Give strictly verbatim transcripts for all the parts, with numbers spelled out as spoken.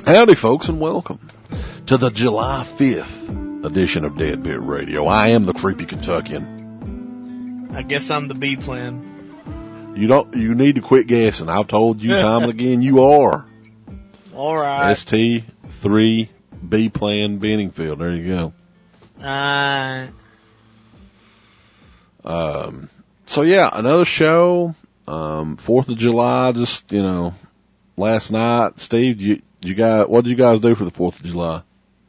Howdy, folks, and welcome to the July fifth edition of Dead Pit Radio. I am the Creepy Kentuckian. I guess I'm the B plan. You don't. You need to quit guessing. I've told you time and again you are. All right. S T three B plan Benningfield. There you go. Uh, um. So yeah, another show. Um. Fourth of July. Just you know, last night, Steve. You you guys. What did you guys do for the Fourth of July?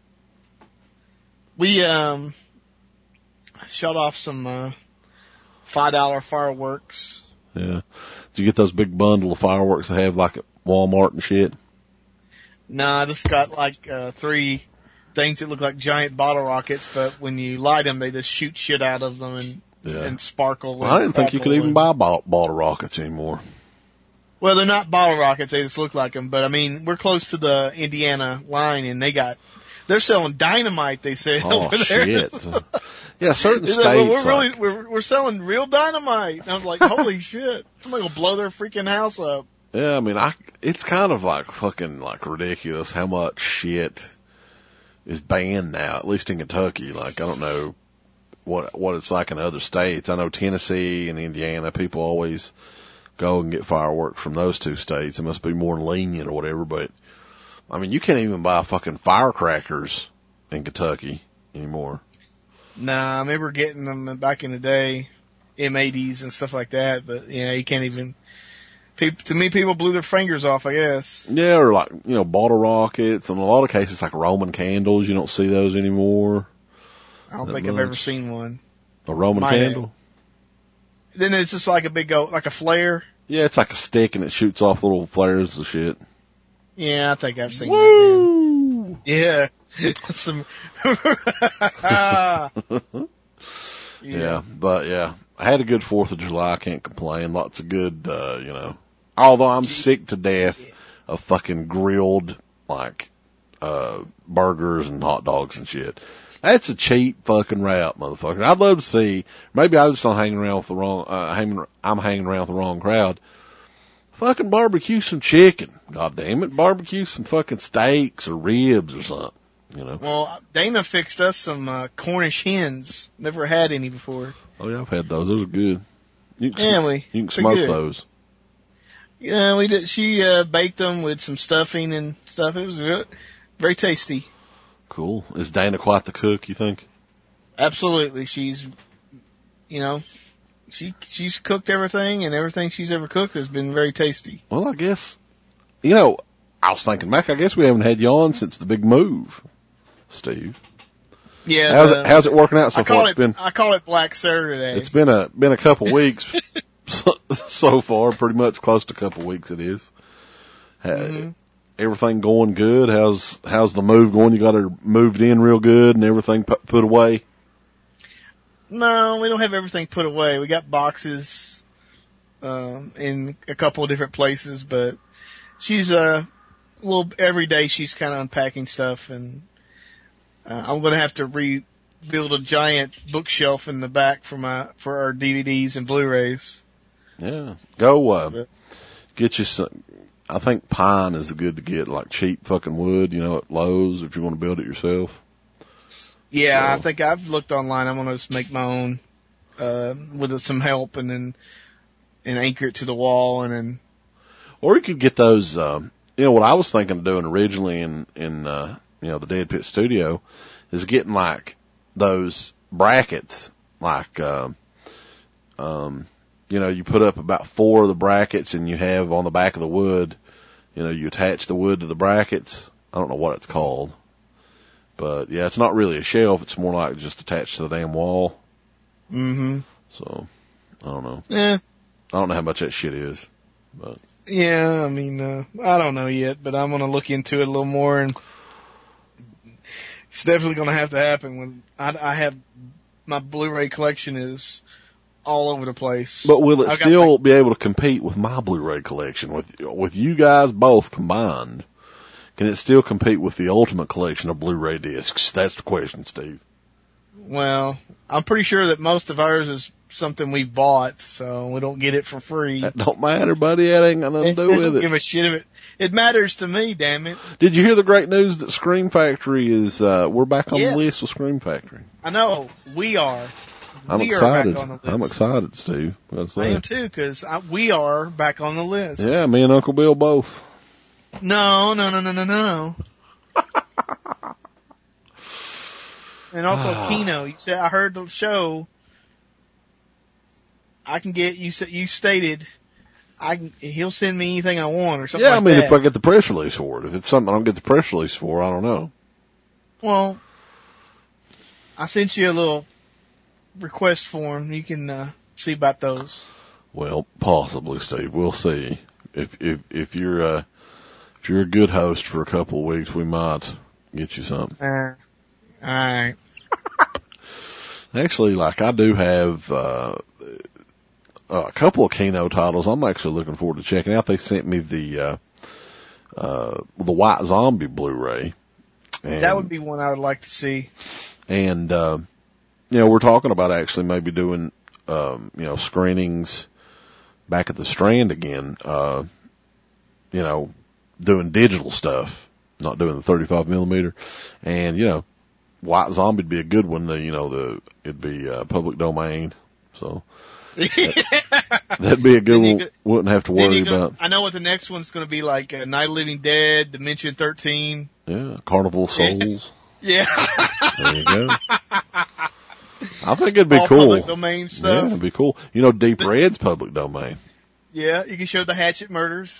We um shot off some uh, five dollar fireworks. Yeah. Did you get those big bundle of fireworks they have like at Walmart and shit? No, I just got like uh, three things that look like giant bottle rockets, but when you light them, they just shoot shit out of them and yeah. and sparkle. Well, I didn't think you could even buy bottle, bottle rockets anymore. Well, they're not bottle rockets; they just look like them. But I mean, we're close to the Indiana line, and they got they're selling dynamite. They say oh, over there. Shit. Yeah, certain states. Like, well, we're really like, we're we're selling real dynamite. And I was like, holy shit! Somebody will blow their freaking house up. Yeah, I mean, I it's kind of like fucking like ridiculous how much shit is banned now. At least in Kentucky. Like I don't know what what it's like in other states. I know Tennessee and Indiana. People always go and get fireworks from those two states. It must be more lenient or whatever. But I mean, you can't even buy fucking firecrackers in Kentucky anymore. Nah, I remember getting them back in the day, M eighties and stuff like that. But yeah, you can't even. People, to me, people blew their fingers off, I guess. Yeah, or like you know, bottle rockets. In a lot of cases, like Roman candles. You don't see those anymore. I don't think much. I've ever seen one. A Roman Might candle. Have. Then it's just like a big, like a flare. Yeah, it's like a stick and it shoots off little flares of shit. Yeah, I think I've seen Woo! that. Then. Yeah. Some. yeah. yeah, but yeah, I had a good Fourth of July. I can't complain. Lots of good, uh, you know. Although I'm sick to death of fucking grilled like uh burgers and hot dogs and shit. That's a cheap fucking route, motherfucker. I'd love to see. Maybe I just don't hang around with the wrong. Uh, hanging, I'm hanging around with the wrong crowd. Fucking barbecue some chicken. God damn it, barbecue some fucking steaks or ribs or something. You know. Well, Dana fixed us some uh, Cornish hens. Never had any before. Oh yeah, I've had those. Those are good. You can, yeah, we. You can smoke good. those. Yeah, we did. She uh, baked them with some stuffing and stuff. It was good. Very tasty. Cool. Is Dana quite the cook, you think? Absolutely. She's, you know, she she's cooked everything, and everything she's ever cooked has been very tasty. Well, I guess, you know, I was thinking back, I guess we haven't had you on since the big move, Steve. Yeah. How's, the, it, how's it working out so I call far? It, it's been, I call it Black Saturday. It's been a been a couple weeks so, so far, pretty much close to a couple weeks it is. Mm-hmm. Everything going good? How's how's the move going? You got her moved in real good and everything put, put away? No, we don't have everything put away. We got boxes um, in a couple of different places, but she's uh, a little every day. She's kind of unpacking stuff, and uh, I'm going to have to rebuild a giant bookshelf in the back for my for our D V Ds and Blu-rays. Yeah, go uh, but, get you some. I think pine is good to get, like cheap fucking wood, you know, at Lowe's if you want to build it yourself. Yeah, so. I think I've looked online. I'm going to just make my own uh, with some help, and then and anchor it to the wall, and then. Or you could get those. Um, you know what I was thinking of doing originally in in uh, you know the Dead Pit Studio is getting like those brackets, like um, um, you know, you put up about four of the brackets, and you have on the back of the wood. You know, you attach the wood to the brackets. I don't know what it's called. But, yeah, it's not really a shelf. It's more like just attached to the damn wall. Mm-hmm. So, I don't know. Yeah. I don't know how much that shit is. But yeah, I mean, uh, I don't know yet, but I'm going to look into it a little more. And it's definitely going to have to happen when I, I have my Blu-ray collection is all over the place. But will it I've still my, be able to compete with my Blu-ray collection? With with you guys both combined, can it still compete with the ultimate collection of Blu-ray discs? That's the question, Steve. Well, I'm pretty sure that most of ours is something we bought, so we don't get it for free. That don't matter, buddy. That ain't got nothing to do with it. Don't give a shit of it. It matters to me, damn it. Did you hear the great news that Scream Factory is, uh, we're back on yes. the list with Scream Factory? I know. We are. I'm we excited. Are back on the list. I'm excited, Steve. I am too, because we are back on the list. Yeah, me and Uncle Bill both. No, no, no, no, no, no. And also Keno. You said I heard the show. I can get you. You stated I can. He'll send me anything I want or something. Yeah, like I mean, that. if I get the press release for it, if it's something I don't get the press release for, I don't know. Well, I sent you a little request form. You can uh, see about those. Well, possibly, Steve. We'll see. If if if you're uh, if you're a good host for a couple of weeks, we might get you something. Uh, all right. Actually, like I do have uh, a couple of Keno titles. I'm actually looking forward to checking out. They sent me the uh, uh, the White Zombie Blu-ray. And, that would be one I would like to see. And uh, you know, we're talking about actually maybe doing um, you know screenings back at the Strand again. Uh, you know, doing digital stuff, not doing the thirty-five millimeter. And you know, White Zombie would be a good one. The you know the it'd be uh, public domain, so that, that'd be a good one. Could, Wouldn't have to worry go, about. I know what the next one's going to be like: uh, Night of the Living Dead, Dimension thirteen. Yeah, Carnival of Souls. Yeah. There you go. I think it'd be All cool. Public domain stuff. Yeah, it'd be cool. You know, Deep Red's public domain. Yeah, you can show the Hatchet murders.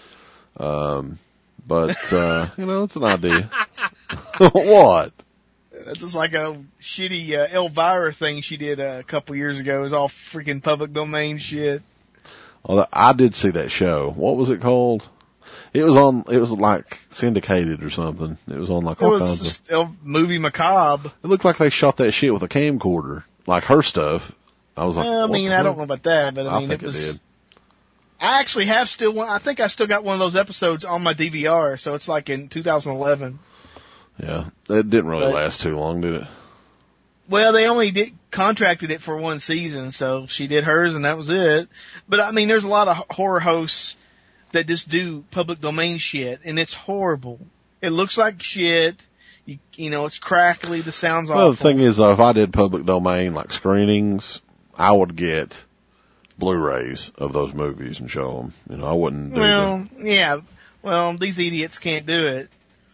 Um, but uh, you know, it's an idea. What? That's just like a shitty uh, Elvira thing she did uh, a couple years ago. It was all freaking public domain shit. Well, I did see that show. What was it called? It was on. It was like syndicated or something. It was on like all it was kinds just of a movie macabre. It looked like they shot that shit with a camcorder, like her stuff. I was like, well, I mean, I don't know about that, but I, I mean, think it was. It did. I actually have still one. I think I still got one of those episodes on my D V R. So it's like in two thousand eleven. Yeah, it didn't really but, last too long, did it? Well, they only did contracted it for one season, so she did hers, and that was it. But I mean, there's a lot of horror hosts that just do public domain shit, and it's horrible. It looks like shit. You, you know, it's crackly. The sound's awful. Well, the thing is, though, if I did public domain like screenings, I would get Blu-rays of those movies and show them. You know, I wouldn't do Well, the, yeah. Well, these idiots can't do it.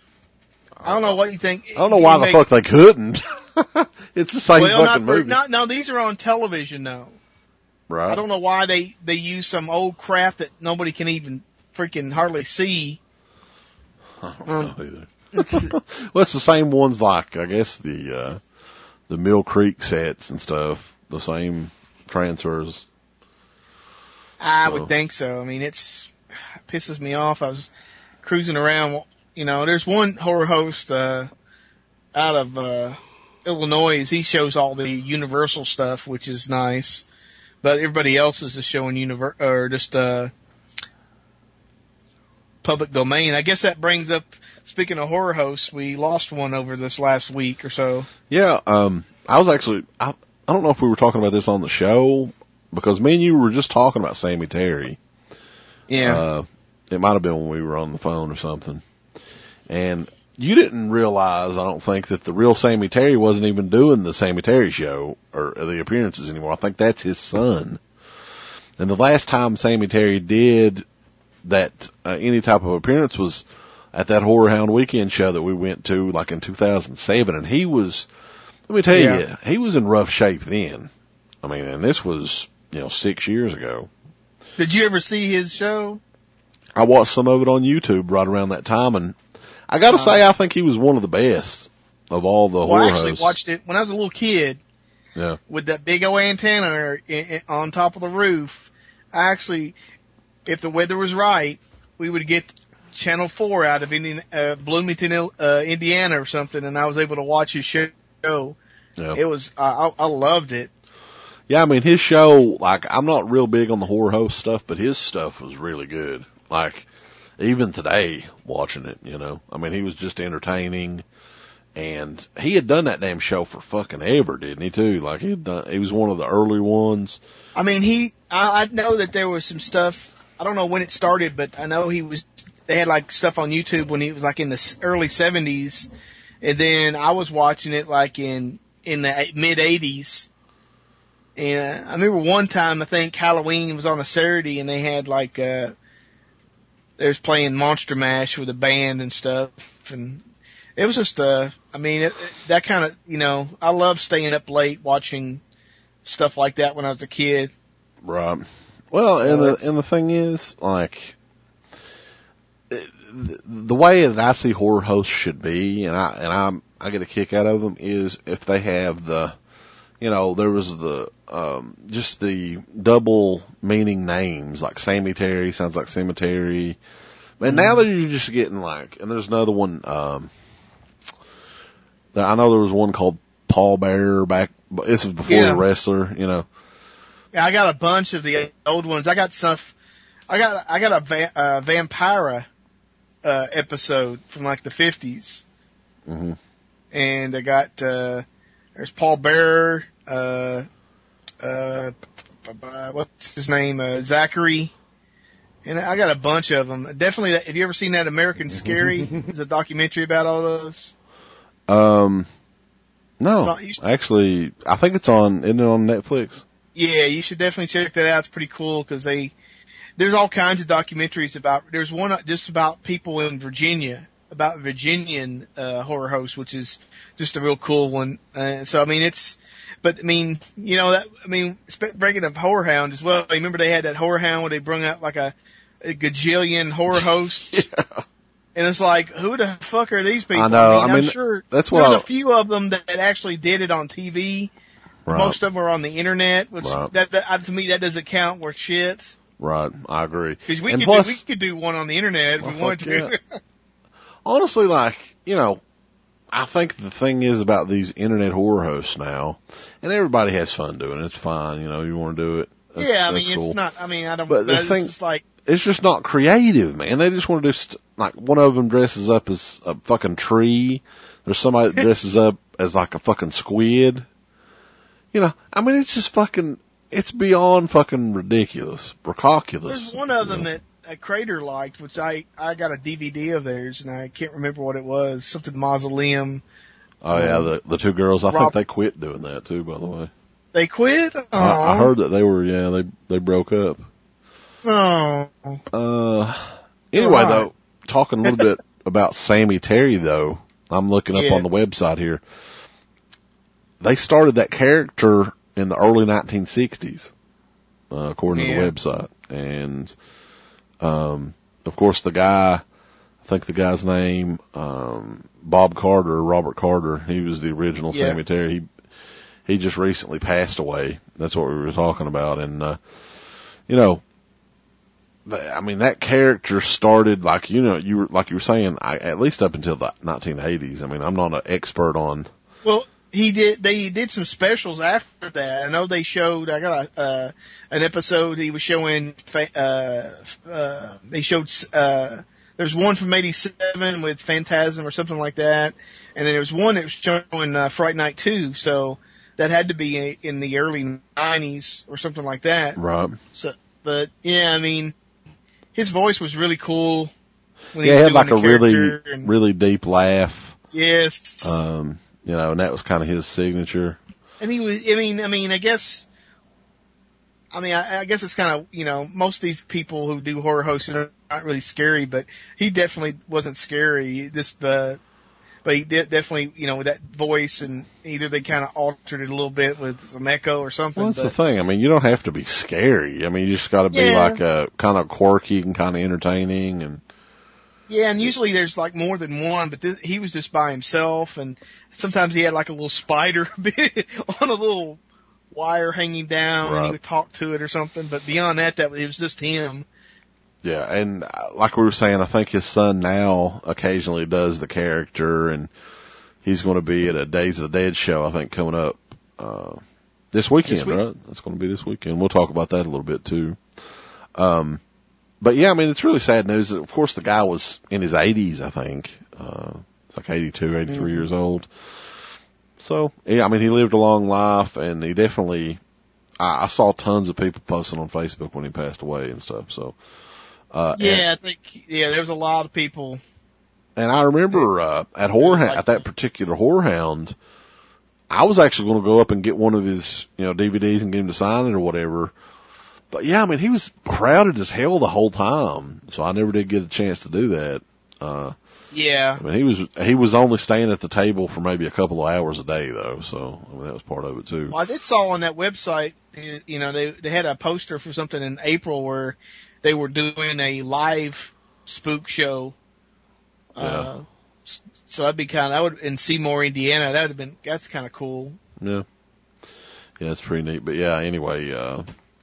I don't know what you think. I don't know why the make, fuck they couldn't. It's the same well, fucking not, movie. Not, no, these are on television now. Right. I don't know why they, they use some old crap that nobody can even freaking hardly see. I don't um, know either. Well, it's the same ones like, I guess, the uh, the Mill Creek sets and stuff. The same transfers. I so. would think so. I mean, it's it pisses me off. I was cruising around. You know, there's one horror host uh, out of uh, Illinois. He shows all the Universal stuff, which is nice. But everybody else is just showing univer- or just uh, public domain. I guess that brings up, speaking of horror hosts, we lost one over this last week or so. Yeah, um, I was actually, I, I don't know if we were talking about this on the show, because me and you were just talking about Sammy Terry. Yeah. Uh, it might have been when we were on the phone or something. And you didn't realize, I don't think, that the real Sammy Terry wasn't even doing the Sammy Terry show or the appearances anymore. I think that's his son. And the last time Sammy Terry did that, uh, any type of appearance was at that Horror Hound Weekend show that we went to, like in two thousand seven. And he was, let me tell yeah. you, he was in rough shape then. I mean, and this was, you know, six years ago. Did you ever see his show? I watched some of it on YouTube right around that time, and I got to um, say, I think he was one of the best of all the well, horror I actually hosts. watched it when I was a little kid. Yeah. With that big old antenna on top of the roof. I actually, if the weather was right, we would get Channel four out of Indian, uh, Bloomington, uh, Indiana or something, and I was able to watch his show. Yeah. It was, uh, I, I loved it. Yeah, I mean, his show, like, I'm not real big on the horror host stuff, but his stuff was really good. Like, even today, watching it, you know, I mean, he was just entertaining, And he had done that damn show for fucking ever, didn't he, too? Like, he had done, he was one of the early ones. I mean, he, I, I know that there was some stuff, I don't know when it started, but I know he was, they had like stuff on YouTube when he was like in the early seventies. And then I was watching it like in, in the mid eighties. And I remember one time, I think Halloween was on a Saturday and they had like, uh, they was playing Monster Mash with a band and stuff. And it was just, uh, I mean, it, it, that kind of, you know, I love staying up late watching stuff like that when I was a kid. Right. Well, so and the and the thing is, like, it, the way that I see horror hosts should be, and I and I'm I get a kick out of them, is if they have the, you know, there was the um, just the double meaning names, like Sammy Terry sounds like cemetery, and mm-hmm. now that you're just getting like, and there's another one. Um, I know there was one called Paul Bearer back. This was before yeah. the wrestler, you know. Yeah, I got a bunch of the old ones. I got stuff. I got I got a va- uh, Vampira uh, episode from like the fifties, mm-hmm. and I got uh, there's Paul Bearer. Uh, uh, what's his name? Uh, Zachary. And I got a bunch of them. Definitely. Have you ever seen that American Scary? It's a documentary about all those. Um, no, on, should, actually, I think it's on, isn't it on Netflix? Yeah, you should definitely check that out. It's pretty cool because they, there's all kinds of documentaries about, there's one just about people in Virginia, about Virginian, uh, horror hosts, which is just a real cool one. Uh, so, I mean, it's, but I mean, you know, that, I mean, bringing up Horror Hound as well. Remember they had that Horror Hound where they brought out like a, a gajillion horror hosts? Yeah. And it's like, who the fuck are these people? I know. I mean, I mean I'm sure that's what there's I, a few of them that actually did it on T V. Right. Most of them are on the internet, which right. that, that to me that doesn't count worth shit. Right, I agree. Because we and could plus, do, we could do one on the internet if well, we wanted to. Yeah. Honestly, like you know, I think the thing is about these internet horror hosts now, and everybody has fun doing it. It's fine, you know. You want to do it. That's, yeah, I mean, cool. it's not. I mean, I don't. But the it's thing, just like. It's just not creative, man. They just want to do, st- like, one of them dresses up as a fucking tree. There's somebody that dresses up as, like, a fucking squid. You know, I mean, it's just fucking, it's beyond fucking ridiculous. Ridiculous. There's one of know. them that a Crater liked, which I, I got a D V D of theirs, and I can't remember what it was. Something Mausoleum. Oh, um, yeah, the the two girls, I Rob- think they quit doing that, too, by the way. They quit? I, I heard that they were, yeah, they they broke up. Oh. Uh, anyway, right. though, talking a little bit about Sammy Terry, though, I'm looking up yeah. on the website here. They started that character in the early nineteen sixties, uh, according yeah. to the website. And, um, of course, the guy, I think the guy's name, um, Bob Carter, Robert Carter, he was the original yeah. Sammy Terry. He, he just recently passed away. That's what we were talking about. And, uh, you know, I mean, that character started like, you know, you were, like you were saying, I, at least up until the nineteen eighties. I mean, I'm not an expert on. Well, he did, they did some specials after that. I know they showed, I got a, uh, an episode he was showing, uh, uh, they showed, uh, there's one from eighty-seven with Phantasm or something like that. And then there was one that was showing, uh, Fright Night two. So that had to be in the early nineties or something like that. Right. So, but yeah, I mean, his voice was really cool. When yeah, he, he had like a really, and, really deep laugh. Yes. Um, you know, and that was kind of his signature. And he was, I mean, I mean, I guess, I mean, I, I guess it's kind of, you know, most of these people who do horror hosting are not really scary, but he definitely wasn't scary. This, uh, but he did definitely, you know, with that voice, and either they kind of altered it a little bit with some echo or something. Well, that's but, the thing. I mean, you don't have to be scary. I mean, you just got to be yeah. like a kind of quirky and kind of entertaining. And yeah, and usually there's like more than one, but this, he was just by himself, and sometimes he had like a little spider on a little wire hanging down, right. and he would talk to it or something. But beyond that, that it was just him. Yeah, and like we were saying, I think his son now occasionally does the character, and he's going to be at a Days of the Dead show, I think, coming up uh, this weekend, this week? right? That's going to be this weekend. We'll talk about that a little bit, too. Um, but, yeah, I mean, it's really sad news. Of course, the guy was in his eighties, I think. Uh, He's like eighty-two, eighty-three mm-hmm. years old. So, yeah, I mean, he lived a long life, and he definitely, I, I saw tons of people posting on Facebook when he passed away and stuff, so. Uh, yeah, and, I think, yeah, there was a lot of people. And I remember, uh, at Whorehound, at that particular Whorehound, I was actually going to go up and get one of his, you know, D V Ds and get him to sign it or whatever. But yeah, I mean, he was crowded as hell the whole time, so I never did get a chance to do that. Uh, Yeah. I mean, he was he was only staying at the table for maybe a couple of hours a day, though. So I mean, that was part of it too. Well, I did saw on that website, you know, they they had a poster for something in April where they were doing a live spook show. Yeah. Uh, so that'd be kind of that would in Seymour, Indiana. That would have been that's kind of cool. Yeah. Yeah, it's pretty neat. But yeah, anyway, uh,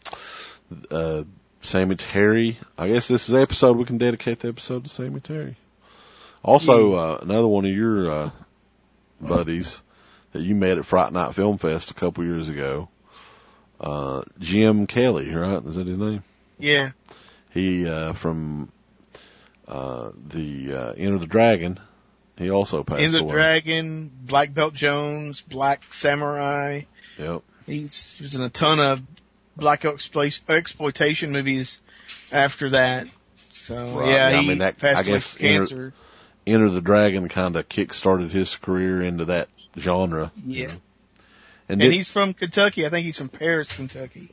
uh, Sammy Terry. I guess this is the episode we can dedicate the episode to Sammy Terry. Also, uh, another one of your uh, buddies that you met at Fright Night Film Fest a couple years ago, uh, Jim Kelly, right? Is that his name? Yeah. He uh, from uh, the uh, Enter the Dragon. He also passed Enter the away. Dragon, Black Belt Jones, Black Samurai. Yep. He's he was in a ton of black exploit- exploitation movies after that. So right. yeah, yeah, he I mean, that, passed I away guess from cancer. Enter, Enter the Dragon kind of kick-started his career into that genre. Yeah. You know? And, and and it, he's from Kentucky. I think he's from Paris, Kentucky.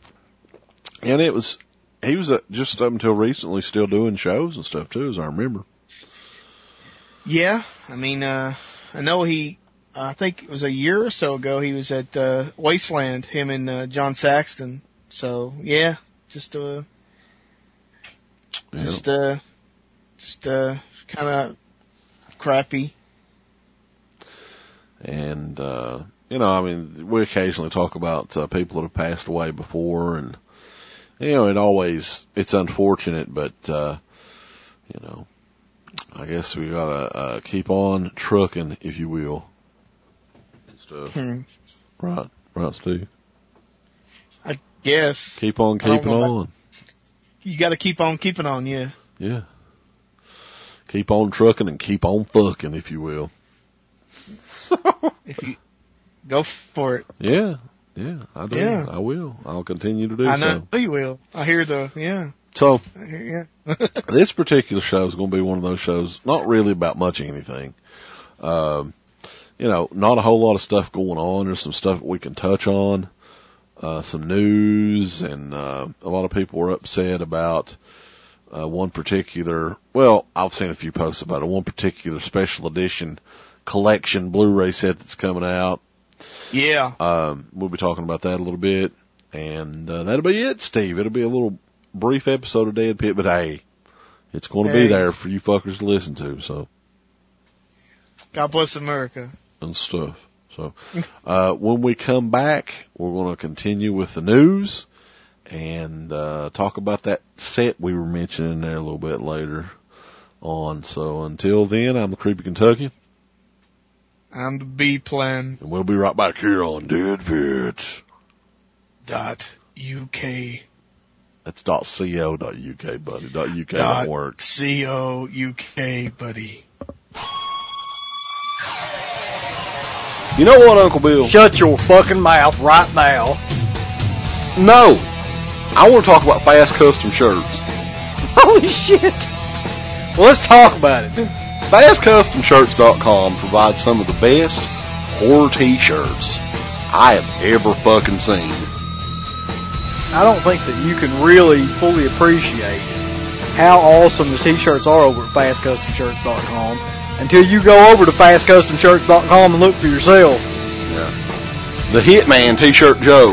And it was, he was uh, just up until recently still doing shows and stuff too, as I remember. Yeah. I mean, uh, I know he, uh, I think it was a year or so ago, he was at uh, Wasteland, him and uh, John Saxton. So, yeah, just, uh, yeah. just, uh, just, uh, kind of crappy. And, uh, you know, I mean, we occasionally talk about uh, people that have passed away before, and, you know, it always, it's unfortunate, but, uh, you know, I guess we gotta uh, keep on trucking, if you will. And stuff. Hmm. Right, right, Steve? I guess. Keep on keeping on. You gotta keep on keeping on, yeah. Yeah. Keep on trucking and keep on fucking, if you will. So. If you go for it. Yeah, yeah, I do. Yeah. I will. I'll continue to do so. I know so. You will. I hear the, yeah. So, I hear, yeah. this particular show is going to be one of those shows, not really about much of anything. Um, you know, not a whole lot of stuff going on. There's some stuff we can touch on, uh, some news, and uh, a lot of people were upset about Uh, one particular, well, I've seen a few posts about it, one particular special edition collection Blu-ray set that's coming out. Yeah. Um, we'll be talking about that a little bit, and uh, that'll be it, Steve. It'll be a little brief episode of Dead Pit, but hey, it's going to hey. be there for you fuckers to listen to, so. God bless America. And stuff. So, uh, when we come back, we're going to continue with the news. And uh, talk about that set we were mentioning there a little bit later on. So until then, I'm the Creepy Kentuckian. I'm the B-Plan. And we'll be right back here on Dead Pit. Dot U K. That's dot co dot uk, buddy. Dot uk dot don't work. co uk, buddy. You know what, Uncle Bill? Shut your fucking mouth right now. No. I want to talk about Fast Custom Shirts. Holy shit. Well, let's talk about it. fast custom shirts dot com provides some of the best horror t-shirts I have ever fucking seen. I don't think that you can really fully appreciate how awesome the t-shirts are over at fast custom shirts dot com until you go over to fast custom shirts dot com and look for yourself. Yeah. The Hitman T-Shirt Joe.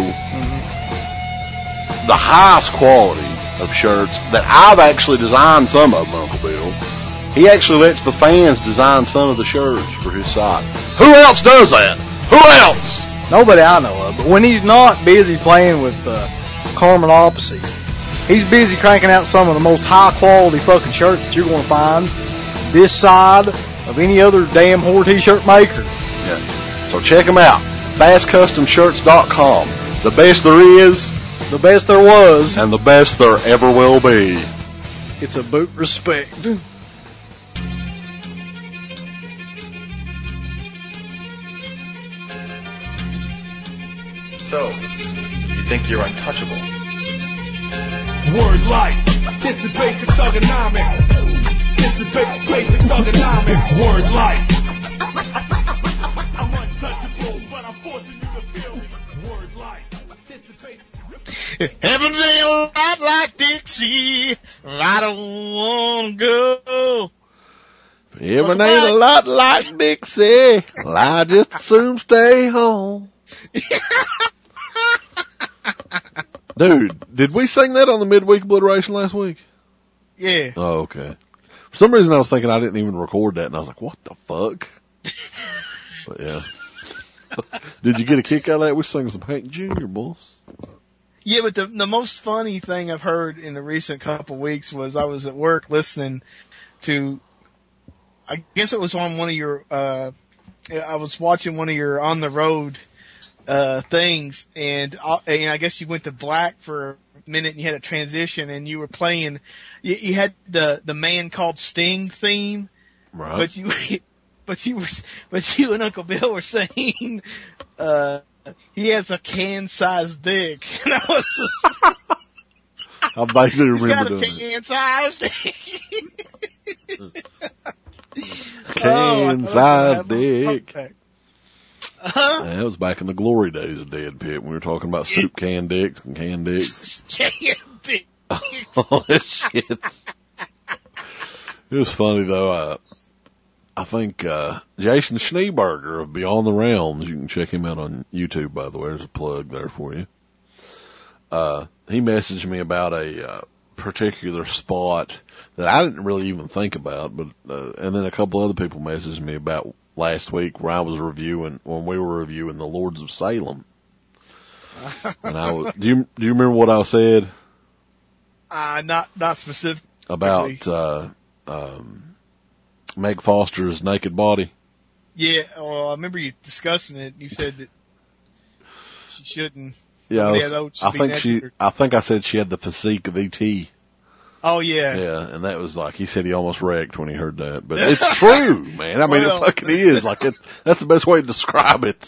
The highest quality of shirts that I've actually designed some of them, Uncle Bill. He actually lets the fans design some of the shirts for his site. Who else does that? Who else? Nobody I know of. But when he's not busy playing with uh, Carmen Opposite, he's busy cranking out some of the most high-quality fucking shirts that you're going to find this side of any other damn horror t-shirt maker. Yeah. So check him out. fast custom shirts dot com. The best there is... The best there was. And the best there ever will be. It's a boot respect. So, you think you're untouchable? Word life. This is basic thugonomics. This is basic, basic thugonomics. Word life. I'm untouchable, but I'm forcing you to feel me. Word life. This is basic. Heaven's ain't a lot like Dixie. I don't wanna go. Heaven ain't a lot like Dixie. Well, I just assume stay home. Dude, did we sing that on the midweek obliteration last week? Yeah. Oh, okay. For some reason I was thinking I didn't even record that, and I was like, what the fuck? But yeah. Did you get a kick out of that? We sang some Hank Junior, boys. Yeah, but the the most funny thing I've heard in the recent couple weeks was I was at work listening to, I guess it was on one of your, uh, I was watching one of your on the road uh things, and, uh, and I guess you went to black for a minute and you had a transition and you were playing, you, you had the the Man Called Sting theme, Right. but you but you were but you and Uncle Bill were saying uh he has a can-sized dick, and I was just, I vaguely he's got remember a doing it. can-sized dick. Can-sized dick. Uh-huh. Yeah, that was back in the glory days of Dead Pit when we were talking about soup can dicks and can dicks. Oh, that shit. It was funny though. Uh, I think uh, Jason Schneeberger of Beyond the Realms, you can check him out on YouTube, by the way. There's a plug there for you. Uh, he messaged me about a uh, particular spot that I didn't really even think about, but uh, and then a couple other people messaged me about last week where I was reviewing, when we were reviewing the Lords of Salem. And I was, do you, do you remember what I said? Uh, not, not specific. About, uh, um, Meg Foster's naked body? Yeah, well, I remember you discussing it. You said that she shouldn't. Yeah, I, was, should I think she, or, I think I said she had the physique of E T Oh, yeah. Yeah, and that was like, he said he almost wrecked when he heard that. But it's true, man. I mean, well, it fucking is. Like, it's, that's the best way to describe it.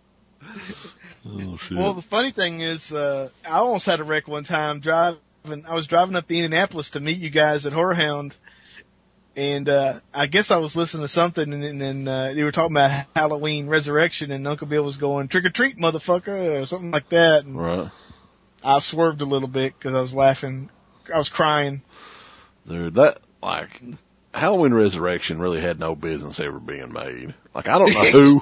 Oh, shit. Well, the funny thing is, uh, I almost had a wreck one time driving. I was driving up to Indianapolis to meet you guys at Horror Hound, and uh, I guess I was listening to something, and then uh, they were talking about Halloween Resurrection, and Uncle Bill was going, trick or treat, motherfucker, or something like that. And right. I swerved a little bit because I was laughing. I was crying. Dude, that, like, Halloween Resurrection really had no business ever being made. Like, I don't know who.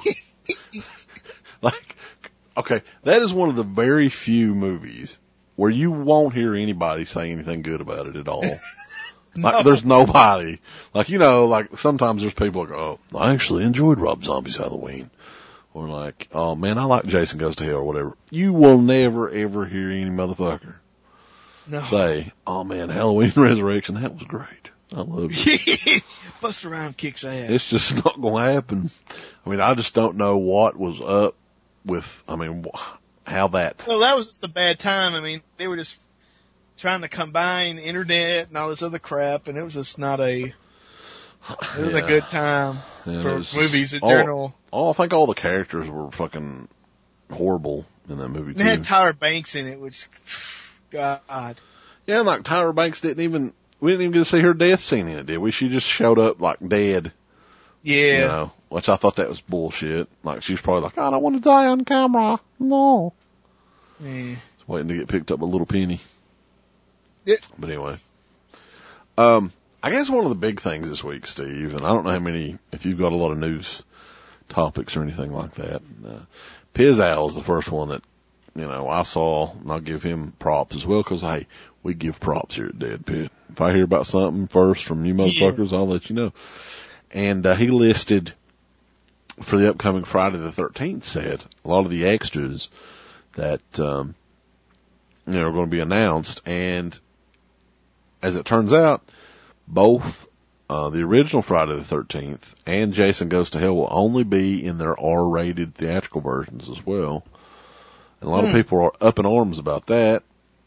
Like, okay, that is one of the very few movies where you won't hear anybody say anything good about it at all. No. Like, there's nobody. Like, you know, like, sometimes there's people like, oh, I actually enjoyed Rob Zombie's Halloween. Or like, oh, man, I like Jason Goes to Hell or whatever. You will never, ever hear any motherfucker no. say, oh, man, Halloween Resurrection, that was great. I loved it. Buster Rhymes kicks ass. It's just not going to happen. I mean, I just don't know what was up with, I mean, how that. Well, that was just a bad time. I mean, they were just trying to combine internet and all this other crap, and it was just not a, it was yeah. a good time yeah, for movies in all, general. All, I think all the characters were fucking horrible in that movie, and too. It had Tyra Banks in it, which, God. Yeah, like Tyra Banks didn't even, we didn't even get to see her death scene in it, did we? She just showed up like dead. Yeah. You know, which I thought that was bullshit. Like, she was probably like, I don't want to die on camera. No. Yeah. Just waiting to get picked up by Little Penny. Yeah. But anyway. Um, I guess one of the big things this week, Steve, and I don't know how many, if you've got a lot of news topics or anything like that. Uh, Pizzal is the first one that, you know, I saw, and I'll give him props as well, because, hey, we give props here at Dead Pit. If I hear about something first from you motherfuckers, yeah. I'll let you know. And uh, he listed for the upcoming Friday the thirteenth set a lot of the extras that um, you know are going to be announced. And as it turns out, both uh, the original Friday the thirteenth and Jason Goes to Hell will only be in their R-rated theatrical versions as well. And a lot mm. of people are up in arms about that.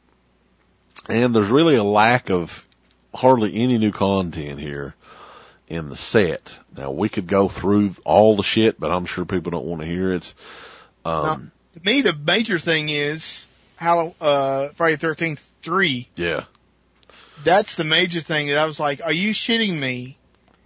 And there's really a lack of hardly any new content here in the set. Now, we could go through all the shit, but I'm sure people don't want to hear it. Um, no, to me, the major thing is how uh, Friday the thirteenth three. Yeah. That's the major thing that I was like, are you shitting me?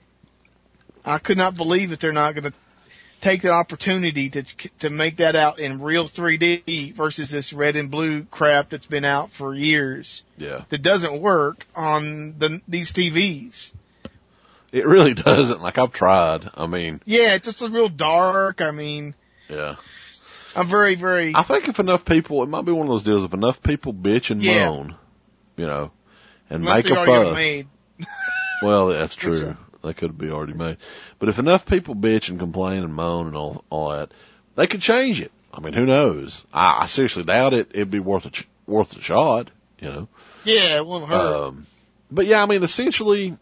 I could not believe that they're not going to take the opportunity to to make that out in real three D versus this red and blue crap that's been out for years. Yeah. That doesn't work on the these T Vs. It really doesn't. Like, I've tried. I mean. Yeah, it's just a real dark. I mean. Yeah. I'm very, very. I think if enough people, it might be one of those deals. If enough people bitch and yeah. moan, you know, and Unless make they a already fuss. made. Well, that's true. That's right. They could be already made. But if enough people bitch and complain and moan and all all that, they could change it. I mean, who knows? I, I seriously doubt it. It'd be worth a ch- worth a shot. You know. Yeah, it won't hurt. Um, but yeah, I mean, essentially,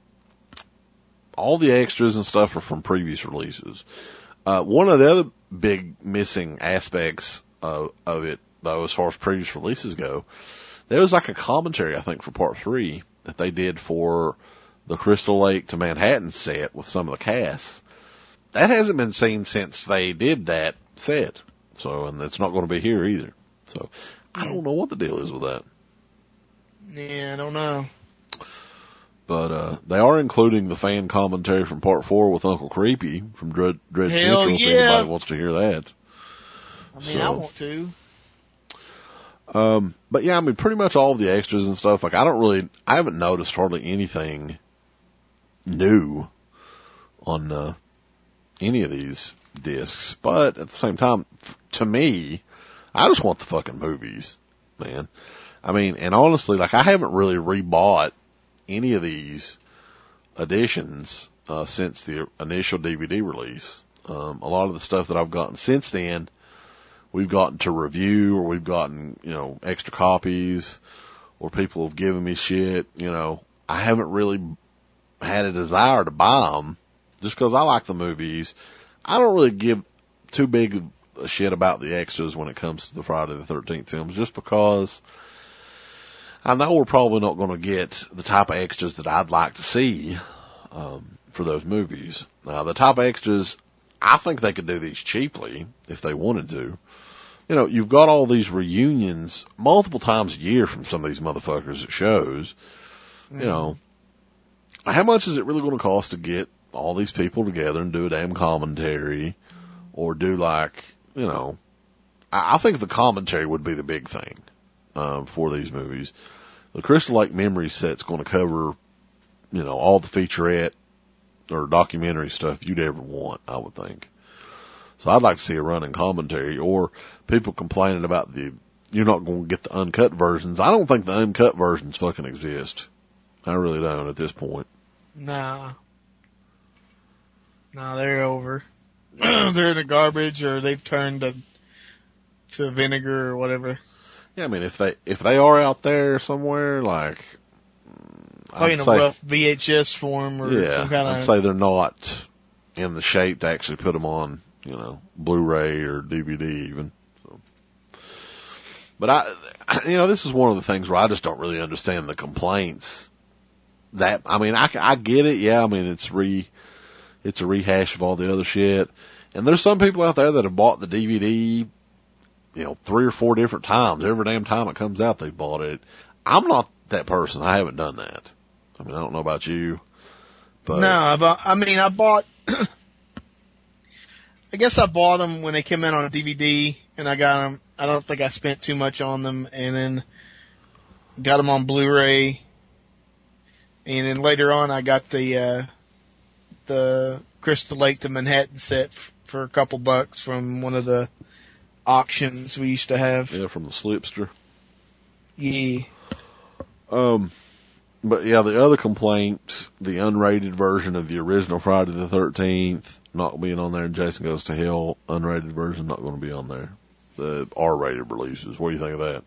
all the extras and stuff are from previous releases. Uh, one of the other big missing aspects of, of it, though, as far as previous releases go, there was like a commentary, I think, for part three that they did for the Crystal Lake to Manhattan set with some of the casts. That hasn't been seen since they did that set. So, and it's not going to be here either. So, I don't know what the deal is with that. Yeah, I don't know. But uh, they are including the fan commentary from Part Four with Uncle Creepy from Dread, Dread Hell Central. If yeah. anybody wants to hear that. I mean, So, I want to. Um, but yeah, I mean, pretty much all of the extras and stuff. Like, I don't really, I haven't noticed hardly anything new on uh, any of these discs. But at the same time, f- to me, I just want the fucking movies, man. I mean, and honestly, like, I haven't really rebought any of these editions uh, since the initial D V D release. Um, a lot of the stuff that I've gotten since then, we've gotten to review, or we've gotten, you know, extra copies, or people have given me shit. You know, I haven't really had a desire to buy them just because I like the movies. I don't really give too big a shit about the extras when it comes to the Friday the thirteenth films, just because I know we're probably not going to get the type of extras that I'd like to see um, for those movies. Now, the type of extras, I think they could do these cheaply if they wanted to. You know, you've got all these reunions multiple times a year from some of these motherfuckers at shows. Mm-hmm. You know, how much is it really going to cost to get all these people together and do a damn commentary, or do like, you know, I, I think the commentary would be the big thing. Um, for these movies. The Crystal Lake Memory set's going to cover, you know, all the featurette or documentary stuff you'd ever want, I would think. So I'd like to see a running commentary, or people complaining about the, you're not going to get the uncut versions. I don't think the uncut versions fucking exist. I really don't at this point. Nah. Nah, they're over. They're in the garbage, or they've turned to, to vinegar or whatever. Yeah, I mean, if they if they are out there somewhere, like, Probably I'd in a say, rough V H S form, or yeah, some kind I'd of. say they're not in the shape to actually put them on, you know, Blu-ray or D V D even. So. But I, you know, this is one of the things where I just don't really understand the complaints. That I mean, I I get it, yeah. I mean, it's re, it's a rehash of all the other shit, and there's some people out there that have bought the D V D. You know, three or four different times. Every damn time it comes out, they've bought it. I'm not that person. I haven't done that. I mean, I don't know about you. But no, I, bought, I mean, I bought, I guess I bought them when they came out on a D V D, and I got them, I don't think I spent too much on them, and then got them on Blu-ray, and then later on I got the, uh, the Crystal Lake to Manhattan set f- for a couple bucks from one of the auctions we used to have. Yeah, from the Slipster. Yeah. Um, but yeah, the other complaint, the unrated version of the original Friday the thirteenth not being on there, and Jason Goes to Hell unrated version not going to be on there. The R-rated releases. What do you think of that?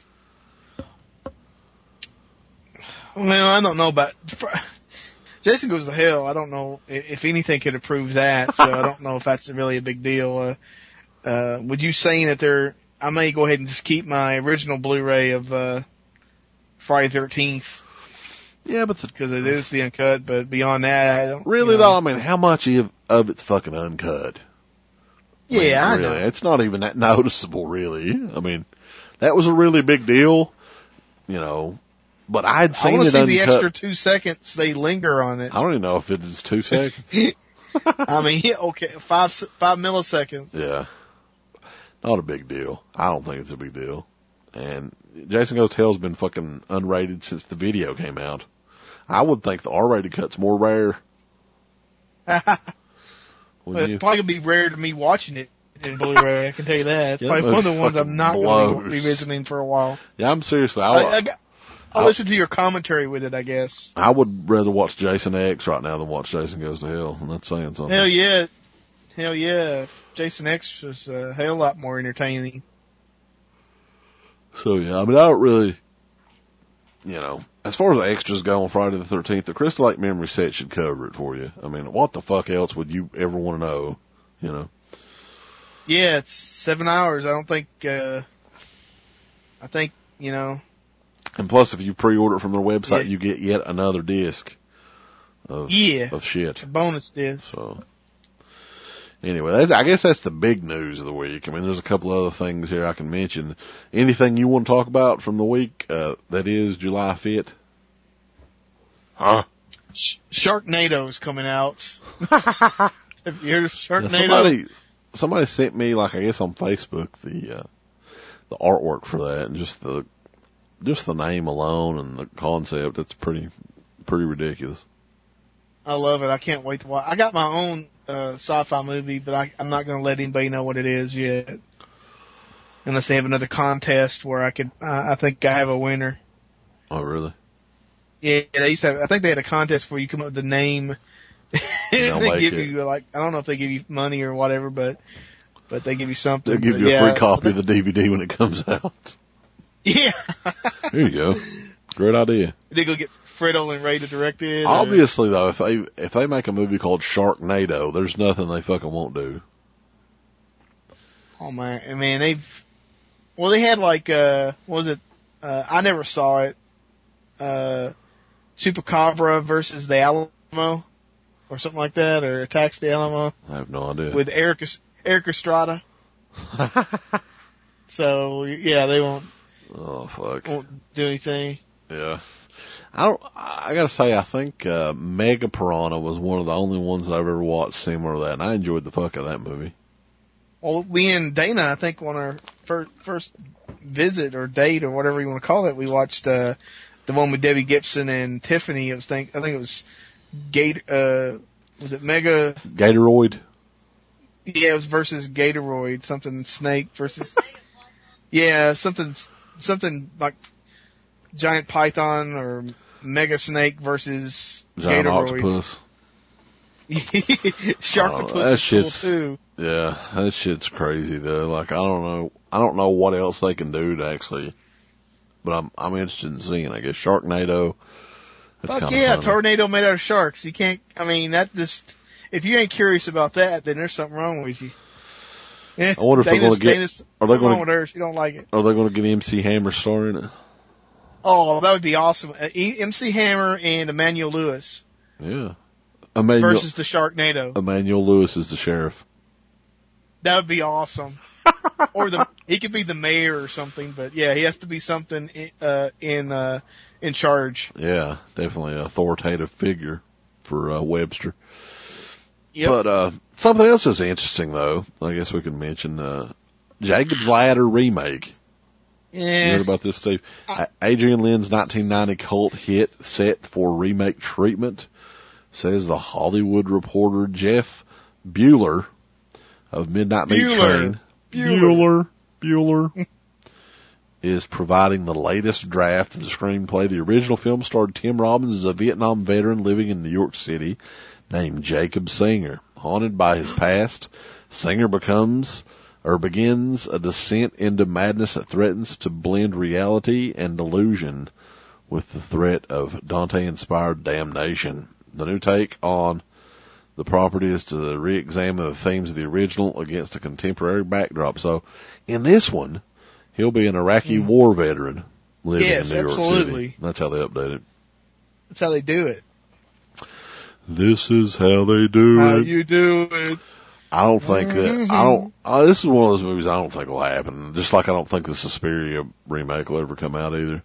Well, I don't know about Jason Goes to Hell. I don't know if anything could have proved that, so I don't know if that's really a big deal. Uh, Uh, would you saying that they're, I may go ahead and just keep my original Blu-ray of, uh, Friday the thirteenth. Yeah, but because it is the uncut, but beyond that, I don't. Really you know. though, I mean, how much of, of it's fucking uncut? Yeah, I, mean, mean, really, I know. it's not even that noticeable, really. I mean, that was a really big deal, you know. But I'd seen I want it to see uncut. the extra two seconds they linger on it. I don't even know if it is two seconds. I mean, yeah, okay, five five milliseconds. Yeah, not a big deal. I don't think it's a big deal. And Jason Goes to Hell's been fucking unrated since the video came out. I would think the R-rated cut's more rare. Well, it's probably gonna be rare to me watching it in Blu-ray. I can tell you that. It's Yeah, probably one of the ones I'm not blows. going to be revisiting for a while. Yeah, I'm seriously. I, I, I, got- I'll listen to your commentary with it, I guess. I would rather watch Jason X right now than watch Jason Goes to Hell, and that's saying something. Hell yeah, hell yeah. Jason X was a hell lot more entertaining. So yeah, I mean, I don't really, you know, as far as the extras go on Friday the thirteenth, the Crystal Lake Memory Set should cover it for you. I mean, what the fuck else would you ever want to know, you know? Yeah, it's seven hours. I don't think, uh, I think, you know. And plus, if you pre-order it from their website, Yeah. you get yet another disc of, Yeah. of shit. A bonus disc. So, anyway, that's, I guess that's the big news of the week. I mean, there's a couple other things here I can mention. Anything you want to talk about from the week uh, that is July fifth? Huh? Sh- Sharknado is coming out. Have you heard of Now, Sharknado? somebody, somebody sent me, like, I guess on Facebook, the uh, the artwork for that, and just the just the name alone and the concept. It's pretty pretty ridiculous. I love it. I can't wait to watch. I got my own uh, sci-fi movie, but I, I'm not going to let anybody know what it is yet, unless they have another contest where I could. Uh, I think I have a winner. Oh, really? Yeah, they used to. Have, I think they had a contest where you come up with the name. They'll they make give it. you like I don't know if they give you money or whatever, but but they give you something. They'll give But you a yeah, free copy of the D V D when it comes out. Yeah. There you go. Great idea. They go get Fredo and Ray to direct it. or- Obviously, though, if they if they make a movie called Sharknado, there's nothing they fucking won't do. Oh man, I mean they've. Well, they had like uh, what was it? Uh, I never saw it. Uh, Chupacabra versus the Alamo, or something like that, or Attacks the Alamo I have no idea. with Eric Eric Estrada. So yeah, they won't Oh fuck. won't do anything. Yeah. I don't. I gotta say, I think uh, Mega Piranha was one of the only ones that I've ever watched similar to that, and I enjoyed the fuck out of that movie. Well, we and Dana, I think, on our first, first visit or date or whatever you want to call it, we watched uh, the one with Debbie Gibson and Tiffany. It was think I think it was Gate. Uh, was it Mega? Gatoroid. Yeah, it was versus Gatoroid. Something Snake versus. Yeah, something something like Giant Python or Mega Snake versus Giant Gatoroid. Octopus. Sharktopus that is cool shit's- too. Yeah, that shit's crazy though. Like I don't know, I don't know what else they can do to actually, but I'm I'm interested in seeing. I guess Sharknado. That's Fuck kinda yeah, funny. tornado made out of sharks. You can't. I mean, that just. If you ain't curious about that, then there's something wrong with you. Yeah, I wonder if they're Dana's, gonna get- Dana's, are they something gonna- wrong with her? She don't like it. Are they going to get M C Hammer starring it? Oh, that would be awesome. Uh, E- M C Hammer and Emmanuel Lewis Yeah. Emmanuel, versus the Sharknado. Emmanuel Lewis is the sheriff. That would be awesome. Or the he could be the mayor or something, but yeah, he has to be something in, uh, in uh, in charge. Yeah, definitely an authoritative figure for uh, Webster. Yep. But uh, something else is interesting, though. I guess we can mention uh, Jacob's Ladder remake. You yeah. heard about this, Steve? Uh, Adrian Lynn's nineteen ninety cult hit set for remake treatment, says the Hollywood Reporter Jeff Bueller of Midnight Meat Bueller. Train. Bueller. Bueller. is providing the latest draft of the screenplay. The original film starred Tim Robbins as a Vietnam veteran living in New York City named Jacob Singer. Haunted by his past, Singer becomes or begins a descent into madness that threatens to blend reality and delusion with the threat of Dante-inspired damnation. The new take on the property is to re-examine the themes of the original against a contemporary backdrop. So, in this one, he'll be an Iraqi war veteran living Yes, in New York absolutely. City. That's how they update it. That's how they do it. This is how they do How it. you do it. I don't think that I don't. Uh, this is one of those movies I don't think will happen. Just like I don't think the Suspiria remake will ever come out either.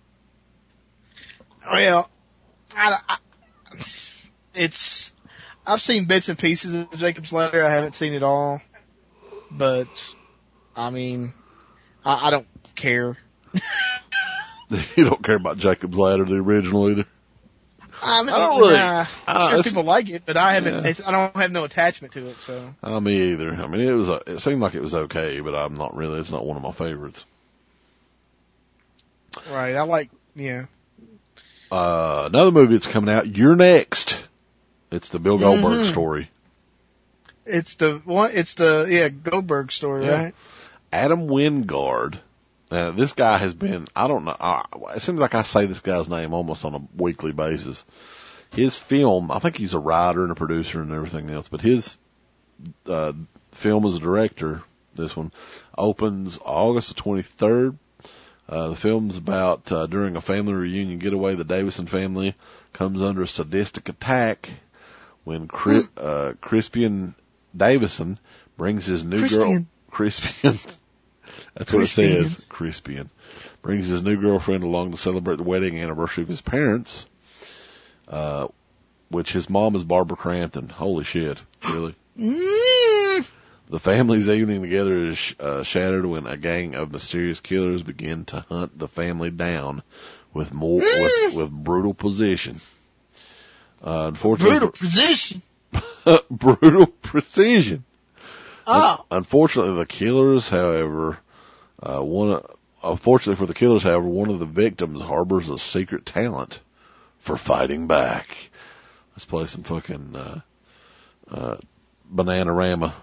Well, I, I, it's, I've seen bits and pieces of Jacob's Ladder. I haven't seen it all. But, I mean, I, I don't care. You don't care about Jacob's Ladder, the original, either? I, mean, I don't really. Nah, I'm uh, sure people like it, but I haven't. Yeah. It's, I don't have no attachment to it. So. Uh, me either. I mean, it was. A, it seemed like it was okay, but I'm not really. It's not one of my favorites. Right. I like. Yeah. Uh, another movie that's coming out. You're Next. It's the Bill Goldberg Mm-hmm. story. It's the one. It's the yeah Goldberg story, Yeah. right? Adam Wingard. Uh, this guy has been, I don't know, uh, it seems like I say this guy's name almost on a weekly basis. His film, I think he's a writer and a producer and everything else, but his uh, film as a director, this one, opens August the twenty-third. Uh, the film's about uh, during a family reunion getaway, the Davison family comes under a sadistic attack when Chris, uh, Crispian Davison brings his new Crispian. girl, Crispian. That's what Crispian. it says, Crispian. Brings his new girlfriend along to celebrate the wedding anniversary of his parents, uh, which his mom is Barbara Crampton. Holy shit, really? Mm. The family's evening together is uh, shattered when a gang of mysterious killers begin to hunt the family down with more with, with brutal precision. Uh, unfortunately, Brutal position. brutal precision. Oh. Unfortunately, the killers, however, uh, one. Unfortunately for the killers, however, one of the victims harbors a secret talent for fighting back. Let's play some fucking uh, uh, Bananarama.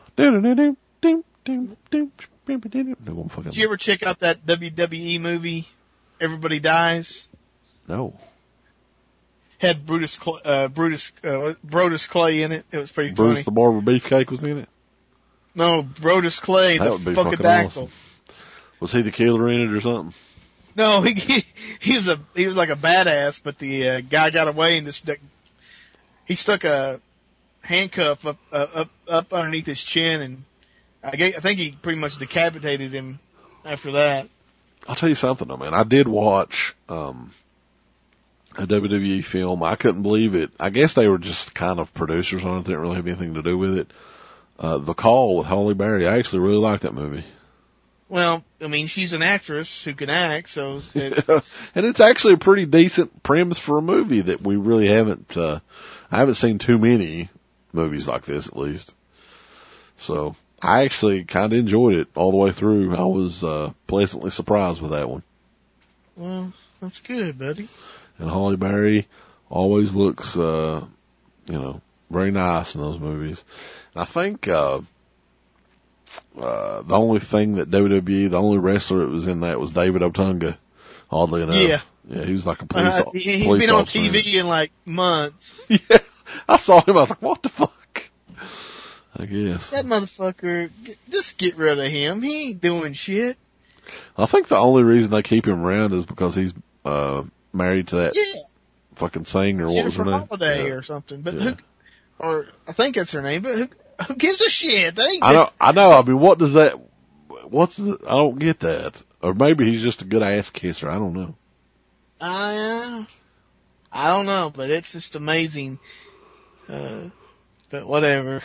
Did you ever check out that W W E movie, Everybody Dies? No. Had Brutus, Cl- uh, Brutus, uh, Brodus Clay in it. It was pretty Bruce funny. the Barber Beefcake was in it? No, Brodus Clay, That the would be fucking fucking dactyl. awesome. Was he the killer in it or something? No, he, he he was a he was like a badass, but the uh, guy got away and just he stuck a handcuff up uh, up up underneath his chin, and I, gave, I think he pretty much decapitated him after that. I'll tell you something though, man. I did watch um, a W W E film. I couldn't believe it. I guess they were just kind of producers on it. They didn't really have anything to do with it. Uh, The Call with Halle Berry. I actually really liked that movie. Well, I mean, she's an actress who can act, so it, And it's actually a pretty decent premise for a movie that we really haven't, uh, I haven't seen too many movies like this at least. So I actually kind of enjoyed it all the way through. I was, uh, pleasantly surprised with that one. well, that's good, buddy. And Halle Berry always looks, uh, you know, very nice in those movies. And I think, uh, Uh, the only thing that W W E, the only wrestler that was in that was David Otunga, oddly enough. Yeah. Yeah, he was like a police, Uh, he, he's police been on officer. T V in like months. Yeah, I saw him. I was like, what the fuck? I guess. That motherfucker, g- just get rid of him. He ain't doing shit. I think the only reason they keep him around is because he's uh married to that Yeah. fucking singer. What was her Jennifer name? Holiday Yeah. or something. But Yeah. who, or I think that's her name, but who, who gives a shit? They ain't I know. I know. I mean, what does that? What's the? I don't get that. Or maybe he's just a good ass kisser. I don't know. I, uh, I don't know, but it's just amazing. Uh, but whatever.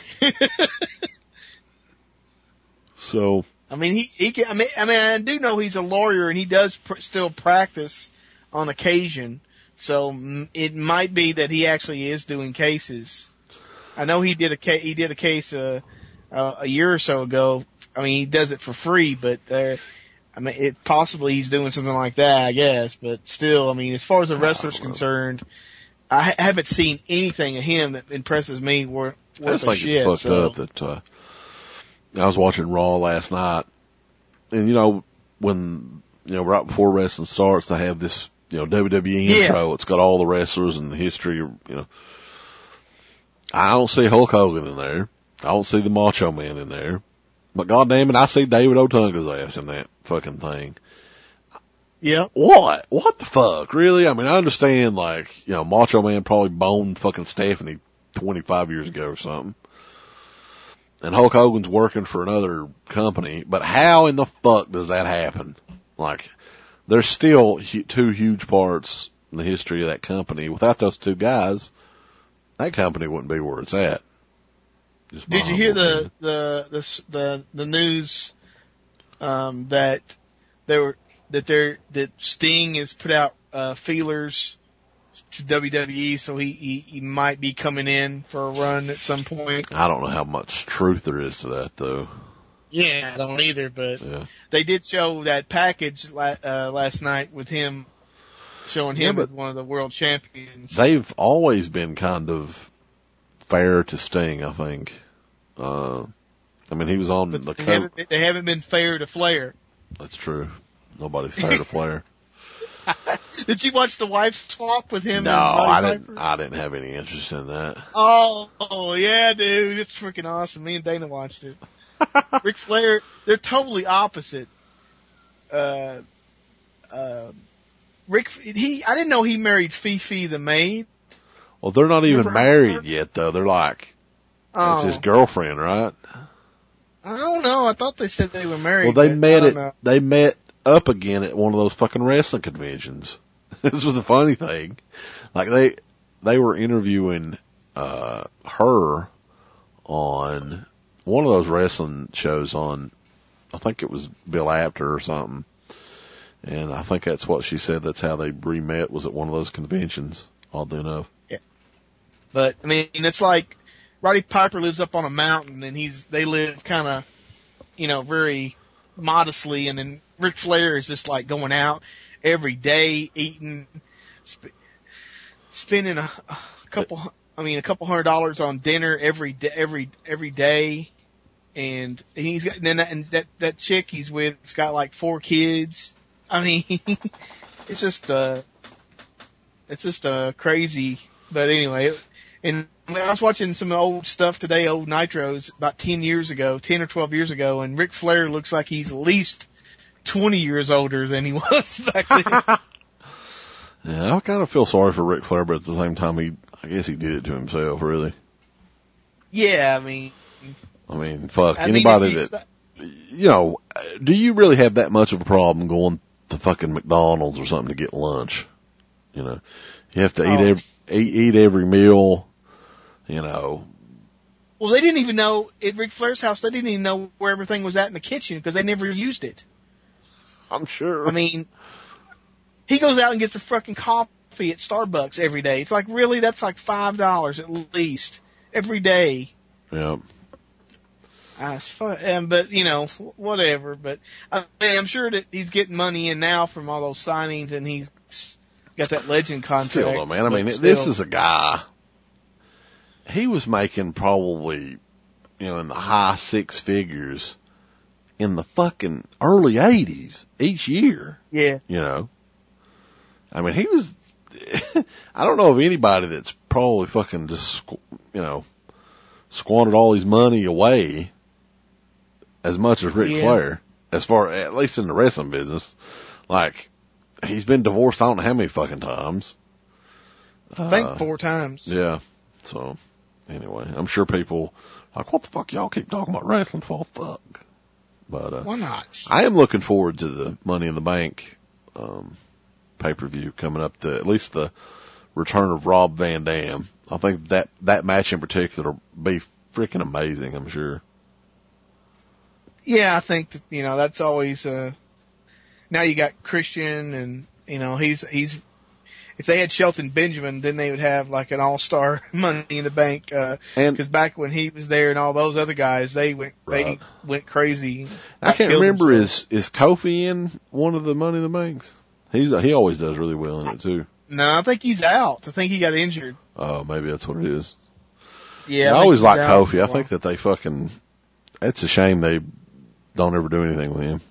So I mean, he, he can, I mean, I mean, I do know he's a lawyer and he does pr- still practice on occasion. So mm, it might be that he actually is doing cases. I know he did a ca- he did a case uh, uh, a year or so ago. I mean, he does it for free, but uh, I mean, it possibly he's doing something like that, I guess. But still, I mean, as far as the wrestler's concerned, I ha- haven't seen anything of him that impresses me worth, I worth just a think shit. it's fucked so. up that uh, I was watching Raw last night, and you know when you know right before wrestling starts, they have this you know W W E Yeah. intro. It's got all the wrestlers and the history. You know, I don't see Hulk Hogan in there. I don't see the Macho Man in there. But goddamn it, I see David Otunga's ass in that fucking thing. Yep. What? What the fuck? Really? I mean, I understand, like, you know, Macho Man probably boned fucking Stephanie twenty-five years ago or something. and Hulk Hogan's working for another company. But how in the fuck does that happen? Like, there's still hu- two huge parts in the history of that company. Without those two guys, that company wouldn't be where it's at. Just Did my you hear humble the, opinion. the the the the news um, that they were that they're that Sting has put out uh, feelers to W W E, so he, he he might be coming in for a run at some point. I don't know how much truth there is to that, though. Yeah, I don't either, but Yeah. they did show that package la- uh, last night with him showing Yeah, him but as one of the world champions. They've always been kind of fair to Sting, I think. Uh, I mean, he was on but the they, coat. haven't, they haven't been fair to Flair. That's true. Nobody's fair to Flair. Did you watch the wife swap with him? No, and Roddy I Piper? didn't. I didn't have any interest in that. Oh, oh, yeah, dude, it's freaking awesome. Me and Dana watched it. Ric Flair, they're totally opposite. Uh, uh, Rick, he, I didn't know he married Fifi the maid. Well, they're not even Remember married her? yet, though. They're like, Oh, it's his girlfriend, right? I don't know. I thought they said they were married. Well, they but I met don't it. know. They met up again at one of those fucking wrestling conventions. This was the funny thing. Like they, they were interviewing uh her on one of those wrestling shows on, I think it was Bill Apter or something. And I think that's what she said. That's how they re-met, was at one of those conventions. Oddly enough. But I mean, it's like Roddy Piper lives up on a mountain, and he's they live kind of, you know, very modestly, and then Ric Flair is just like going out every day, eating, sp- spending a, a couple, I mean, a couple hundred dollars on dinner every day, every every day, and he's got and then that, and that that chick he's with has got like four kids. I mean, it's just uh, it's just uh crazy. But anyway. And I was watching some old stuff today, old Nitros, about ten years ago, ten or twelve years ago, and Ric Flair looks like he's at least twenty years older than he was back then. Yeah, I kind of feel sorry for Ric Flair, but at the same time, he, I guess he did it to himself, really. Yeah, I mean, I mean, fuck, I mean, anybody if that, he's- you know, do you really have that much of a problem going to fucking McDonald's or something to get lunch? You know, you have to eat Oh. every, eat, eat every meal, you know. well, they didn't even know at Ric Flair's house. They didn't even know where everything was at in the kitchen because they never used it. I'm sure. I mean, he goes out and gets a fucking coffee at Starbucks every day. It's like, really, that's like five dollars at least every day. Yeah. Uh, it's fun, um, but you know, whatever. But I mean, I'm sure that he's getting money in now from all those signings, and he's got that legend contract. Still though, man. I but mean, still. this is a guy. He was making probably, you know, in the high six figures in the fucking early eighties each year. yeah. You know, I mean, he was. I don't know of anybody that's probably fucking just, you know, squandered all his money away as much as Ric Yeah. Flair, as far at least in the wrestling business. Like, he's been divorced I don't know how many fucking times. I think Uh, four times. Yeah. So, anyway, I'm sure people like, what the fuck y'all keep talking about wrestling for? Fuck. But uh, Why not? I am looking forward to the Money in the Bank um, pay-per-view coming up. The at least the return of Rob Van Dam. I think that that match in particular will be freaking amazing. I'm sure. Yeah, I think that, you know, that's always. Uh, now you got Christian, and you know he's he's. If they had Shelton Benjamin, then they would have like an all-star Money in the Bank. Because And back when he was there and all those other guys, they went Right. they went crazy. I can't Killed remember themselves. is is Kofi in one of the Money in the Banks? He's he always does really well in it too. No, I think he's out. I think he got injured. Oh, maybe that's what it is. Yeah, I, think always he's like out Kofi. for a I think that they fucking. It's a shame they don't ever do anything with him.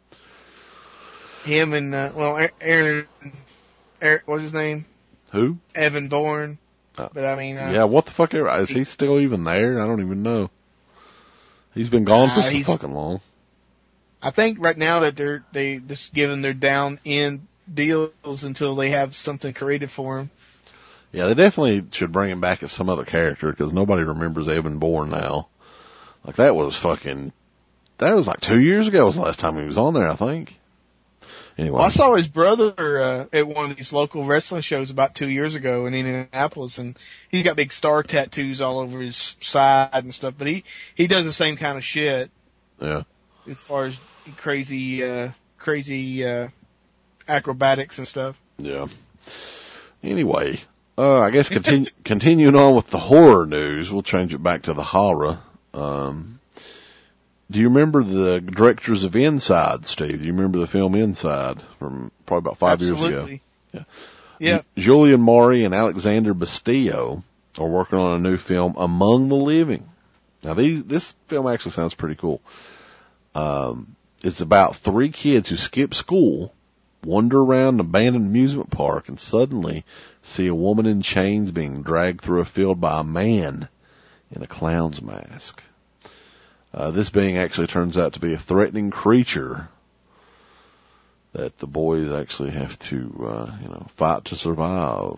him and uh, well, Aaron, Aaron, what's his name? Who? Evan Bourne. Uh, But I mean, uh, Yeah, what the fuck? ever- Is he still even there? I don't even know. He's been gone for Uh, so he's- fucking long. I think right now that they're they just giving their down end deals until they have something creative for him. Yeah, they definitely should bring him back as some other character because nobody remembers Evan Bourne now. Like that was fucking, that was like two years ago was the last time he was on there, I think. Anyway. Well, I saw his brother uh, at one of these local wrestling shows about two years ago in Indianapolis, and he's got big star tattoos all over his side and stuff. But he he does the same kind of shit. Yeah. As far as crazy, uh, crazy uh, acrobatics and stuff. Yeah. Anyway, uh, I guess continu- continuing on with the horror news, we'll change it back to the horror. Um, do you remember the directors of Inside, Steve? Do you remember the film Inside from probably about five Absolutely. years ago? Yeah. Yeah. Julian Maury and Alexander Bastillo are working on a new film, Among the Living. Now, these, this film actually sounds pretty cool. Um, it's about three kids who skip school, wander around an abandoned amusement park, and suddenly see a woman in chains being dragged through a field by a man in a clown's mask. Uh, this being actually turns out to be a threatening creature that the boys actually have to, uh, you know, fight to survive.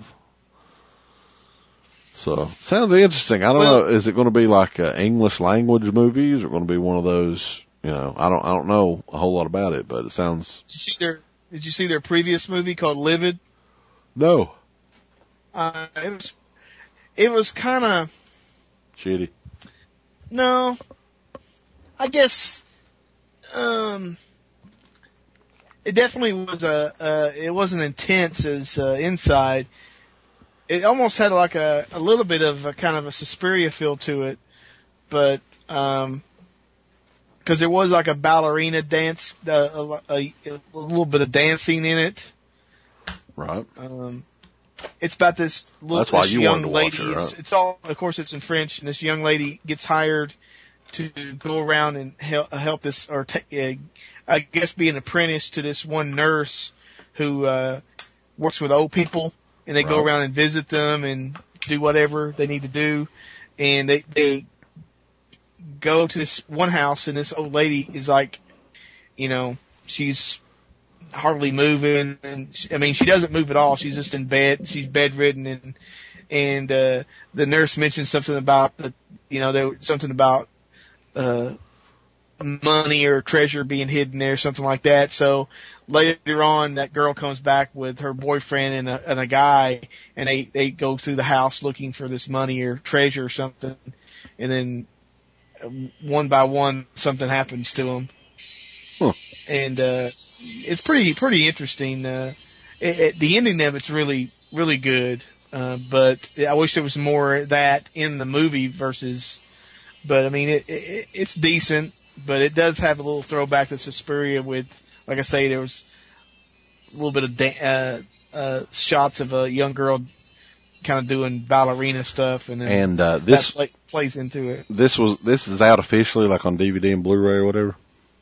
So, sounds interesting. I don't well, know. Is it going to be like uh, English language movies, or going to be one of those? You know, I don't, I don't know a whole lot about it, but it sounds. Did you see their Did you see their previous movie called Livid? No. Uh, it was, it was kind of Shitty. no. I guess, um, it definitely was a. Uh, it wasn't intense as uh, Inside. It almost had like a, a little bit of a kind of a Suspiria feel to it, but um, because there was like a ballerina dance, uh, a, a, a little bit of dancing in it. Right. Um, it's about this little That's why this you young wanted to watch lady. it, right? It's, it's all, of course, it's in French, and this young lady gets hired to go around and help, help this, or ta- uh, I guess be an apprentice to this one nurse who uh, works with old people, and they Right. go around and visit them and do whatever they need to do, and they they go to this one house, and this old lady is like, you know, she's hardly moving, and she, I mean, she doesn't move at all. She's just in bed. She's bedridden, and and uh, the nurse mentioned something about the, you know, there something about uh, money or treasure being hidden there, something like that. So later on, that girl comes back with her boyfriend and a, and a guy, and they they go through the house looking for this money or treasure or something, and then um, one by one, something happens to them. Huh. And uh, it's pretty pretty interesting. Uh, it, it, the ending of it's really really good, uh, but I wish there was more of that in the movie versus. But I mean, it, it it's decent, but it does have a little throwback to Suspiria with, like I say, there was a little bit of da- uh, uh, shots of a young girl kind of doing ballerina stuff, and then And uh, this that play, plays into it. this was this is out officially, like on D V D and Blu-ray or whatever.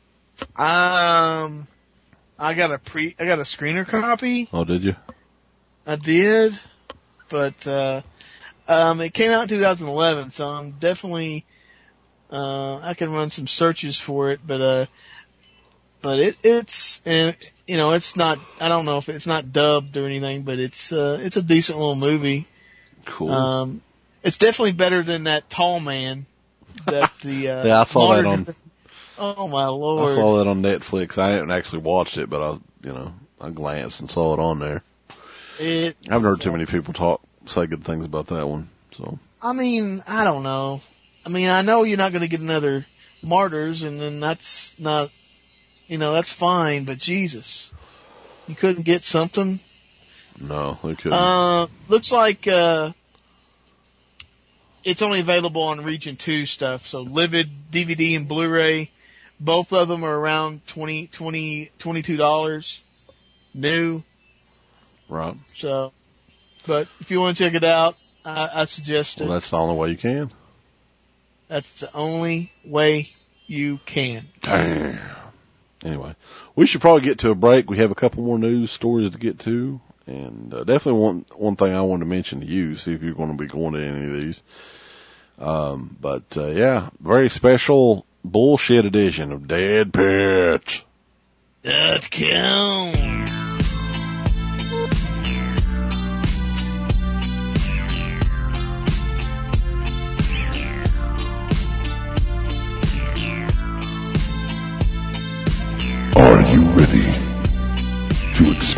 Um, I got a pre, I got a screener copy. Oh, did you? I did, but uh, um, it came out in two thousand eleven, so I'm definitely uh, I can run some searches for it, but uh, but it it's and you know it's not I don't know if it's not dubbed or anything, but it's uh, it's a decent little movie. Cool. Um, it's definitely better than that Tall Man. That the uh, Yeah, I saw that on- Oh my lord! I saw that on Netflix. I haven't actually watched it, but I, you know, I glanced and saw it on there. It, I haven't heard too many people talk say good things about that one. So I mean, I don't know. I mean, I know you're not going to get another Martyrs, and then that's not, you know, that's fine. But Jesus, you couldn't get something. no, they couldn't. Uh, looks like uh, it's only available on Region Two stuff. So Livid D V D and Blu-ray, both of them are around twenty, twenty, twenty-two dollars new. Right. So, but if you want to check it out, I, I suggest it. Well, that's the only way you can. That's the only way you can. Damn. Anyway, we should probably get to a break. We have a couple more news stories to get to, and uh, definitely one one thing I wanted to mention to you, see if you're going to be going to any of these. Um, but uh, yeah, very special bullshit edition of Dead Pit. Dot com.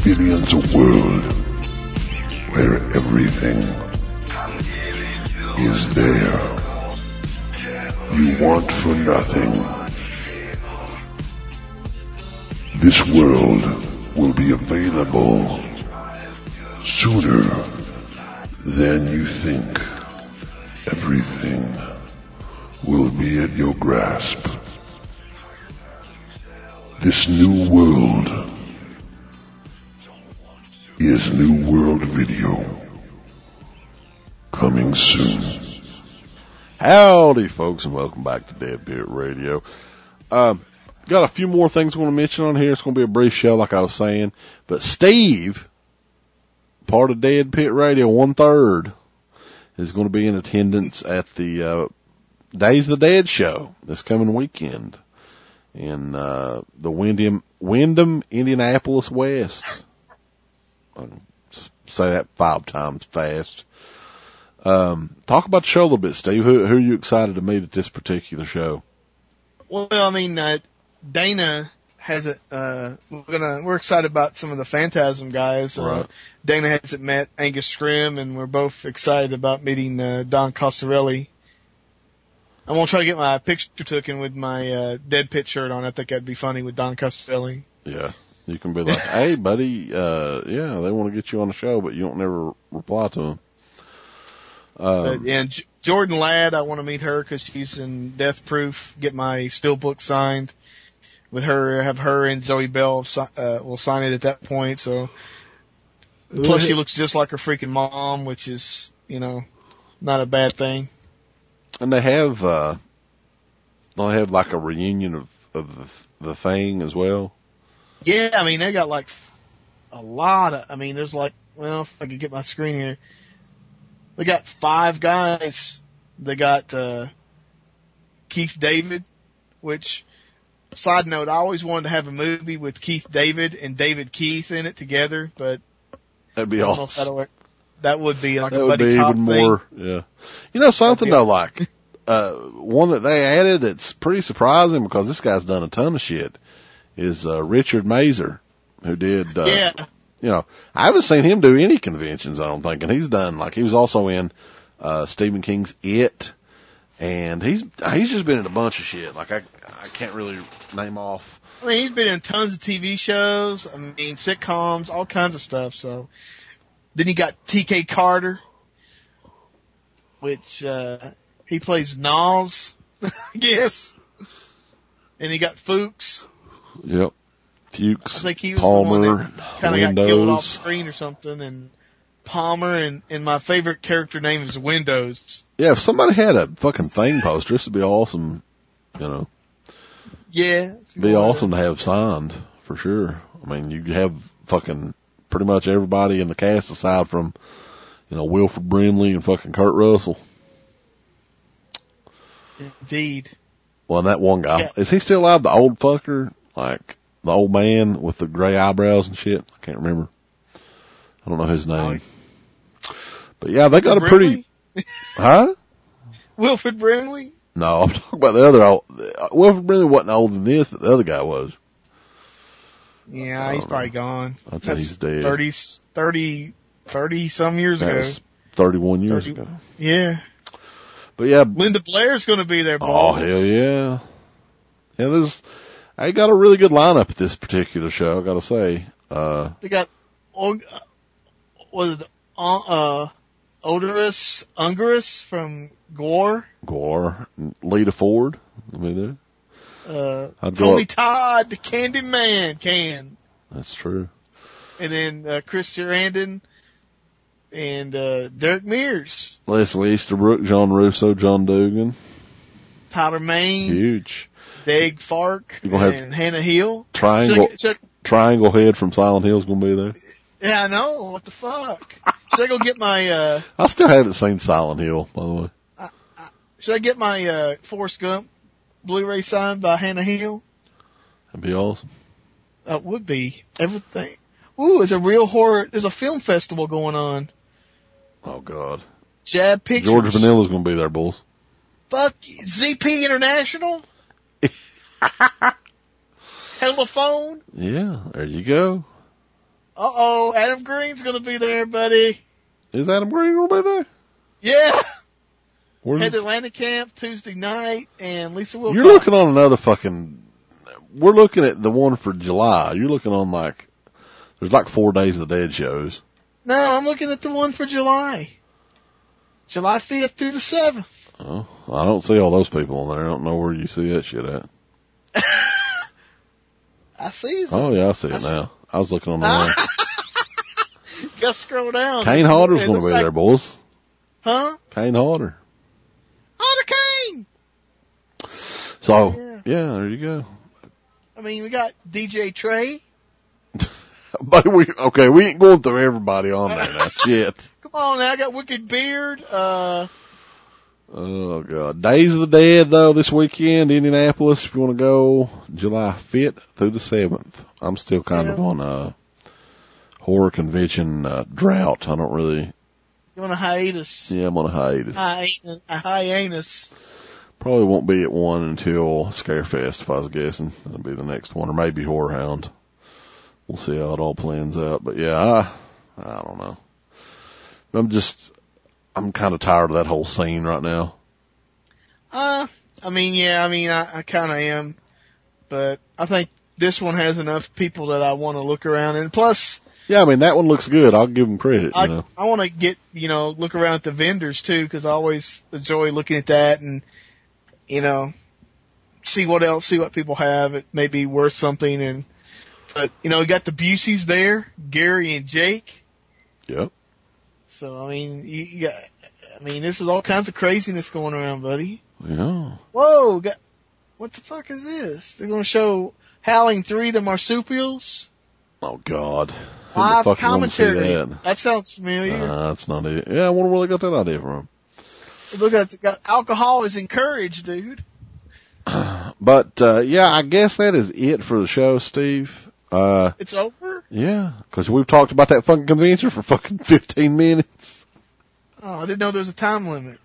experience a world where everything is there. You want for nothing. This world will be available sooner than you think. Everything will be at your grasp. This new world is New World Video. Coming soon. Howdy, folks, and welcome back to Dead Pit Radio. Uh, got a few more things I want to mention on here. It's going to be a brief show, like I was saying. But Steve, part of Dead Pit Radio, one third, is going to be in attendance at the uh, Days of the Dead show this coming weekend in uh, the Wyndham, Wyndham, Indianapolis West. I'll say that five times fast. Um, talk about the show a little bit, Steve. Who, who are you excited to meet at this particular show? Well, I mean, uh, Dana has it. Uh, we're gonna we're excited about some of the Phantasm guys. Right. Uh, Dana hasn't met Angus Scrim, and we're both excited about meeting uh, Don Costarelli. I'm gonna try to get my picture taken with my uh, Dead Pit shirt on. I think that'd be funny with Don Costarelli. Yeah, you can be like, "Hey, buddy, uh, yeah, they want to get you on the show, but you don't never reply to them." Um, but, and J- Jordan Ladd, I want to meet her because she's in Death Proof. Get my steelbook signed with her. Have her and Zoe Bell uh, will sign it at that point. So, plus she looks just like her freaking mom, which is, you know, not a bad thing. And they have, uh, they have like a reunion of of the, the Thing as well. Yeah, I mean they got like a lot of. I mean, there's like, well, if I could get my screen here. They got five guys. They got uh, Keith David, which, side note, I always wanted to have a movie with Keith David and David Keith in it together, but That'd be I don't know awesome. if that'll work. That would be like That a would buddy be cop even thing. more, yeah. You know something be though, like, uh, one that they added that's pretty surprising because this guy's done a ton of shit is, uh, Richard Mazer, who did, uh, Yeah. you know, I haven't seen him do any conventions, I don't think, and he's done, like, he was also in, uh, Stephen King's It, and he's, he's just been in a bunch of shit, like, I, I can't really name off. I mean, he's been in tons of T V shows, I mean, sitcoms, all kinds of stuff, so. Then you got T K Carter, which, uh, he plays Nas, I guess. And he got Fuchs. Yep. Fuchs, I think he was Palmer, the one that kind of got killed off Windows. screen or something, and Palmer, and, and my favorite character name is Windows. Yeah, if somebody had a fucking Thing poster, this would be awesome, you know. Yeah. It'd be awesome to have signed, for sure. I mean, you have fucking pretty much everybody in the cast aside from, you know, Wilford Brimley and fucking Kurt Russell. Indeed. Well, and that one guy, Yeah. is he still alive? The old fucker? Like, the old man with the gray eyebrows and shit? I can't remember. I don't know his name. But yeah, they got a pretty, huh? Wilford Brimley? No, I'm talking about the other old, Wilford Brimley wasn't older than this, but the other guy was. Yeah, he's probably gone. I'd say he's dead. thirty, thirty, thirty some years That ago. was thirty-one years thirty ago. Yeah. But yeah. Linda Blair's going to be there, boy. Oh, hell yeah. Yeah, there's, I got a really good lineup at this particular show, I gotta say. Uh, They got, uh, was it, uh, uh, Odorous Ungerus from Gore? Gore, Lita Ford, I mean, there. Uh, I'd go Tony up- Todd, the Candy Man, can. That's true. And then, uh, Chris Sarandon and, uh, Derek Mears. Leslie Easterbrook, John Russo, John Dugan. Tyler Main. Huge. Dave Fark. You gonna have and Hannah Hill. Triangle, Should I, should I, Triangle Head from Silent Hill's gonna be there. yeah, I know. What the fuck? Should I go get my, uh, I still haven't seen Silent Hill, by the way. should I get my, uh, Forrest Gump Blu-ray signed by Hannah Hill? That'd be awesome. That would be. Everything. Ooh, it's a real horror. There's a film festival going on. Oh, God. Jab Pictures. George Vanilla's gonna be there, bulls. Fuck. Z P International? Telephone? Yeah, there you go. Uh oh, Adam Green's gonna be there, buddy. Is Adam Green gonna be there? Yeah. Where's Head to Atlanta camp Tuesday night, and Lisa Wilcox. You're looking on another fucking. We're looking at the one for July. You're looking on like. There's like four Days of the Dead shows. No, I'm looking at the one for July. July fifth through the seventh. Oh, I don't see all those people on there. I don't know where you see that shit at. I see it. Oh, yeah, I see it I now. See. I was looking on the line. Gotta scroll down. Kane Hodder's going to be like, there, boys. Huh? Kane Hodder. Hodder Kane! So, yeah. yeah, there you go. I mean, we got D J Trey. But we, okay, we ain't going through everybody on there now. Shit. Come on now, I got Wicked Beard. Uh, oh, God. Days of the Dead, though, this weekend, Indianapolis, if you want to go, July fifth through the seventh. I'm still kind yeah. of on a horror convention uh, drought. I don't really... You on a hiatus? Yeah, I'm on a hiatus. Hi- a hiatus. Probably won't be at one until Scarefest, if I was guessing. That'll be the next one, or maybe Horror Hound. We'll see how it all plans out. But yeah, I, I don't know. I'm just, I'm kind of tired of that whole scene right now. Uh, I mean, yeah, I mean, I, I kind of am. But I think this one has enough people that I want to look around. And plus... Yeah, I mean, that one looks good. I'll give them credit, I, you know. I want to get, you know, look around at the vendors, too, because I always enjoy looking at that and, you know, see what else, see what people have. It may be worth something. And But, you know, we got the Buseys there, Gary and Jake. Yep. So, I mean, you, you got, I mean, this is all kinds of craziness going around, buddy. Yeah. Whoa, got, what the fuck is this? They're going to show Howling three, the Marsupials. Oh, God. Live commentary. That? that sounds familiar. Uh, that's not it. Yeah, I wonder where they got that idea from. Look at it. Got alcohol is encouraged, dude. But, uh, yeah, I guess that is it for the show, Steve. Uh, it's over? Yeah, because we've talked about that fucking convention for fucking fifteen minutes. Oh, I didn't know there was a time limit.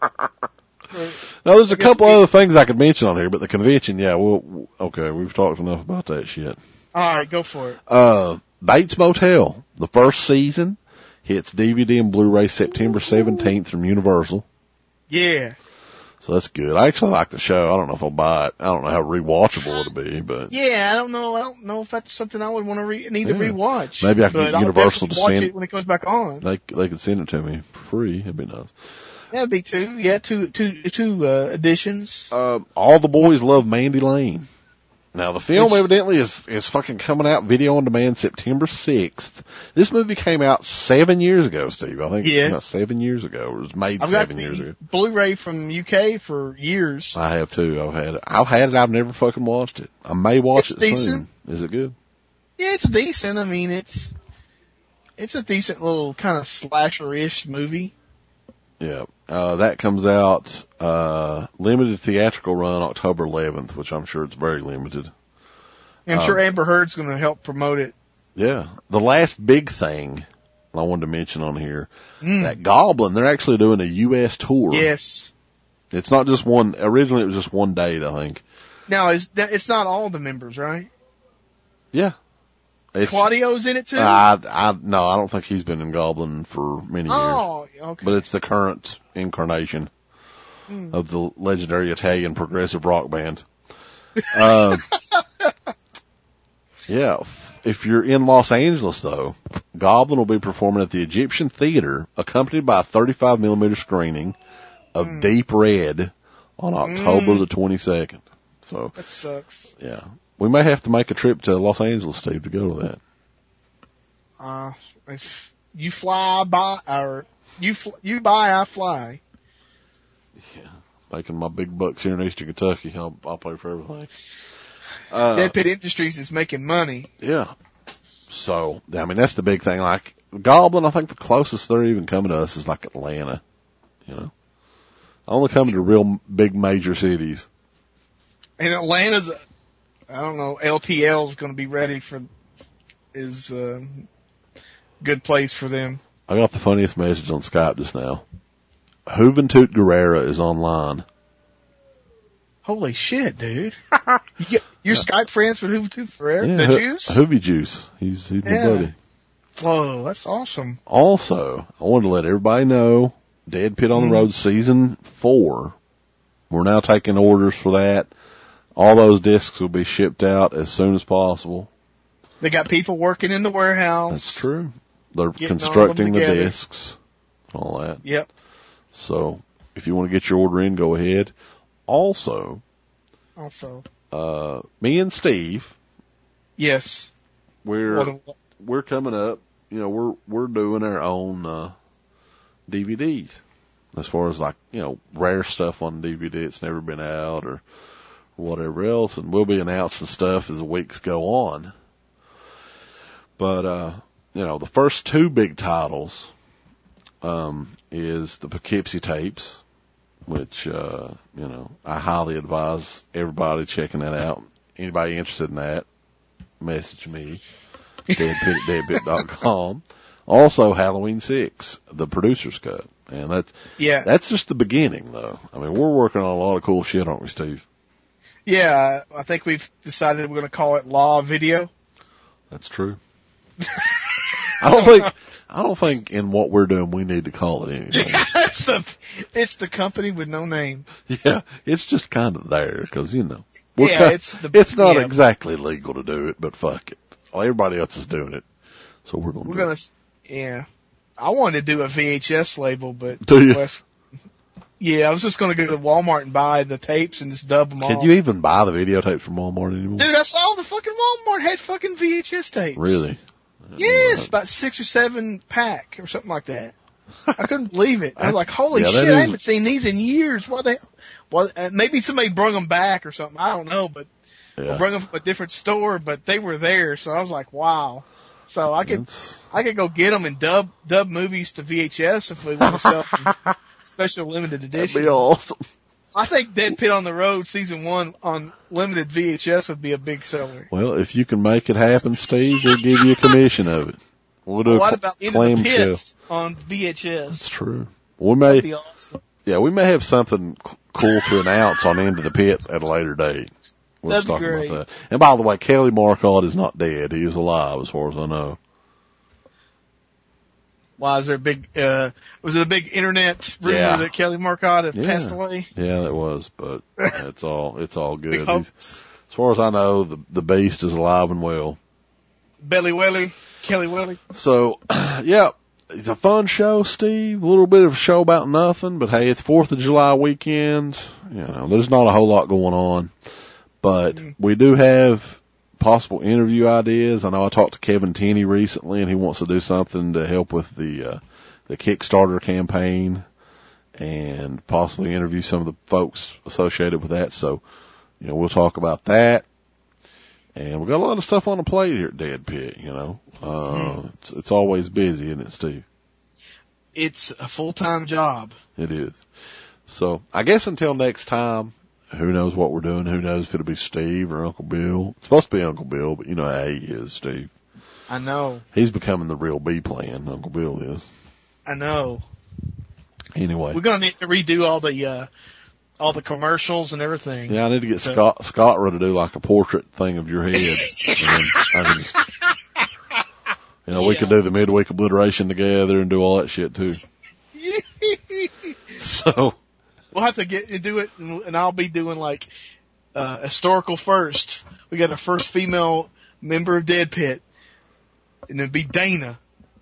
No, there's a couple other things I could mention on here, but the convention, yeah, we'll, okay, we've talked enough about that shit. All right, go for it. Uh, Bates Motel, the first season, hits D V D and Blu-ray September seventeenth from Universal. Yeah. So that's good. I actually like the show. I don't know if I'll buy it. I don't know how rewatchable it'll be, but yeah, I don't know. I don't know if that's something I would want to re- need yeah. to rewatch. Maybe I can but get Universal to watch send it when it comes back on. They they could send it to me for free. It'd be nice. That'd be two. Yeah, two two two uh, editions. Uh, All the Boys Love Mandy Lane. Now, the film Which, evidently is, is fucking coming out video on demand September sixth. This movie came out seven years ago, Steve. I think yeah. it came out seven years ago. It was made I've seven got years ago. Blu-ray from U K for years. I have too. I've had it. I've had it. I've never fucking watched it. I may watch it's it decent. soon. Is it good? Yeah, it's decent. I mean, it's it's a decent little kind of slasher-ish movie. Yeah. Uh, that comes out, uh, limited theatrical run October eleventh, which I'm sure it's very limited. I'm um, sure Amber Heard's going to help promote it. Yeah. The last big thing I wanted to mention on here, mm. that Goblin, they're actually doing a U S tour. Yes. It's not just one, originally it was just one date, I think. Now, is that, it's not all the members, right? Yeah. It's, Claudio's in it too? I, I, no, I don't think he's been in Goblin for many years. Oh, okay. But it's the current incarnation mm. of the legendary Italian progressive rock band. Uh, yeah. If you're in Los Angeles, though, Goblin will be performing at the Egyptian Theater, accompanied by a thirty-five millimeter screening of mm. Deep Red on October mm. the twenty-second. So that sucks. Yeah. We may have to make a trip to Los Angeles, Steve, to go to that. Uh, if you fly by, or you fl- you buy, I fly. Yeah, making my big bucks here in Eastern Kentucky, I'll, I'll pay for everything. Uh, Dead Pit Industries is making money. Yeah. So, I mean, that's the big thing. Like, Goblin, I think the closest they're even coming to us is like Atlanta, you know. Only coming to real big major cities. And Atlanta's, I don't know, L T L is going to be ready for, is a good place for them. I got the funniest message on Skype just now. Juventud Guerrera is online. Holy shit, dude. you get, you're yeah. Skype friends with Juventud Guerrera? Yeah, the H- Juice? Hoovy Juice. He's, he's yeah. my buddy. Whoa, that's awesome. Also, I wanted to let everybody know, Dead Pit on the Road Season four, we're now taking orders for that. All those discs will be shipped out as soon as possible. They got people working in the warehouse. That's true. They're Getting constructing all of them the together. discs, all that. Yep. So, if you want to get your order in, go ahead. Also, Also. uh, me and Steve, Yes. we're What a- we're coming up. You know, we're we're doing our own uh, D V Ds. As far as like, you know, rare stuff on D V D that's never been out or whatever else, and we'll be announcing stuff as the weeks go on. But uh, you know, the first two big titles um, is the Poughkeepsie tapes, which uh, you know, I highly advise everybody checking that out. Anybody interested in that, message me. dead pit at dead pit dot com. Also, Halloween six, the producer's cut. And that's, Yeah. that's just the beginning, though. I mean, we're working on a lot of cool shit, aren't we, Steve? Yeah, I think we've decided we're going to call it Law Video. That's true. I don't think, I don't think in what we're doing we need to call it anything. it's, the, it's the company with no name. Yeah, it's just kind of there, because, you know. We're Yeah, kind, it's the- it's not yeah. exactly legal to do it, but fuck it. Well, everybody else is doing it, so we're going to We're do going it. to, yeah. I wanted to do a V H S label, but. Do you? Wes, yeah, I was just going to go to Walmart and buy the tapes and just dub them all. Can you even buy the videotapes from Walmart anymore? Dude, I saw the fucking Walmart had fucking V H S tapes. Really? Yes, about six or seven pack or something like that. I couldn't believe it. I was like, holy Yeah, that shit, I is- haven't seen these in years. Why the hell? Well, uh, maybe somebody brought them back or something. I don't know, but Yeah. or brought them from a different store, but they were there. So I was like, wow. So I could That's- I could go get them and dub dub movies to V H S if we want to sell them special limited That'd edition. be awesome. I think Dead Pit on the Road season one on limited V H S would be a big seller. Well, if you can make it happen, Steve, we'll give you a commission of it. We'll do Well, a what cl- about Into clam the show. Pit on V H That's S? true. We That'd be may, awesome. yeah, we may have something c- cool to announce on Into the Pit at a later date. We'll That'd be talk great. about that. And by the way, Kelly Marcotte is not dead. He is alive, as far as I know. Why is there a big? Uh, was it a big internet rumor Yeah. that Kelly Marcotte had Yeah. passed away? Yeah, that was, but it's all it's all Big good. He's, hoax. as far as I know, the the beast is alive and well. Belly Welly, Kelly Welly. So, yeah, it's a fun show, Steve. A little bit of a show about nothing, but hey, it's Fourth of July weekend. You know, there's not a whole lot going on, but we do have possible interview ideas. I know I talked to Kevin Tenney recently, and he wants to do something to help with the uh, the Kickstarter campaign, and possibly interview some of the folks associated with that. So, you know, we'll talk about that. And we've got a lot of stuff on the plate here at Dead Pit, you know. Uh, it's, it's always busy, isn't it, Steve? It's a full time job. It is. So, I guess until next time, who knows what we're doing? Who knows if it'll be Steve or Uncle Bill? It's supposed to be Uncle Bill, but you know how he is, Steve. I know. He's becoming the real B plan, Uncle Bill is. I know. Anyway. We're gonna need to redo all the uh, all the commercials and everything. Yeah, I need to get So- Scott Scott to do like a portrait thing of your head. And I can just, you know, we Yeah. could do the midweek obliteration together and do all that shit too. So, We'll have to get do it, and and I'll be doing like uh, historical first. We got our first female member of Dead Pit, and it'd be Dana.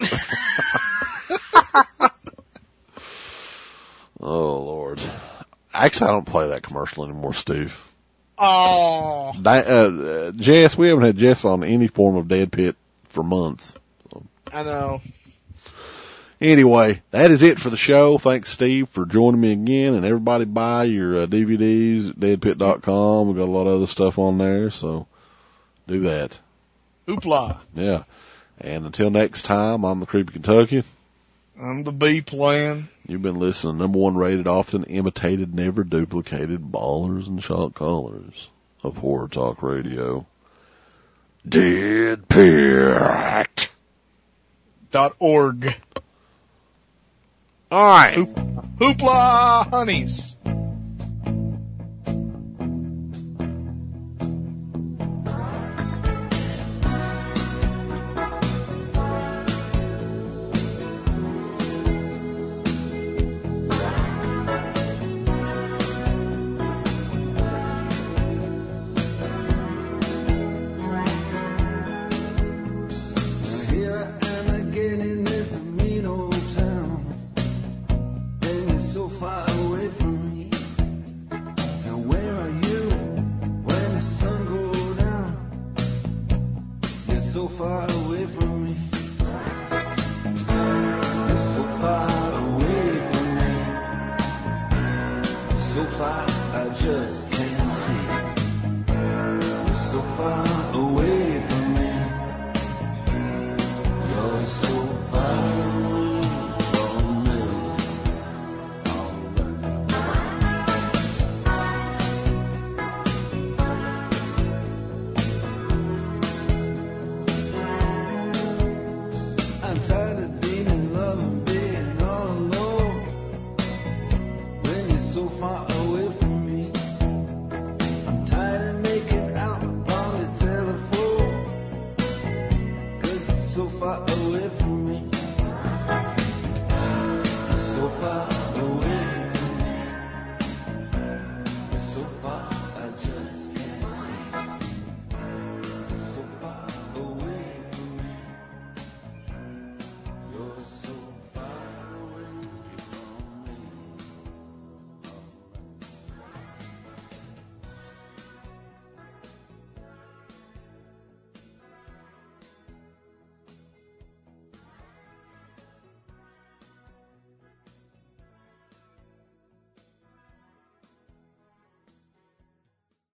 oh Lord. Actually, I don't play that commercial anymore, Steve. Oh, Di- uh, uh, Jess, we haven't had Jess on any form of Dead Pit for months. So. I know. Anyway, that is it for the show. Thanks, Steve, for joining me again. And everybody buy your uh, D V Ds at dead pit dot com. We've got a lot of other stuff on there, so do that. Hoopla. Yeah. And until next time, I'm the Creepy Kentuckian. I'm the B plan. You've been listening to number one rated, often imitated, never duplicated ballers and shot callers of Horror Talk Radio. Dead Pit. Dot org. All right. Hoopla, honeys.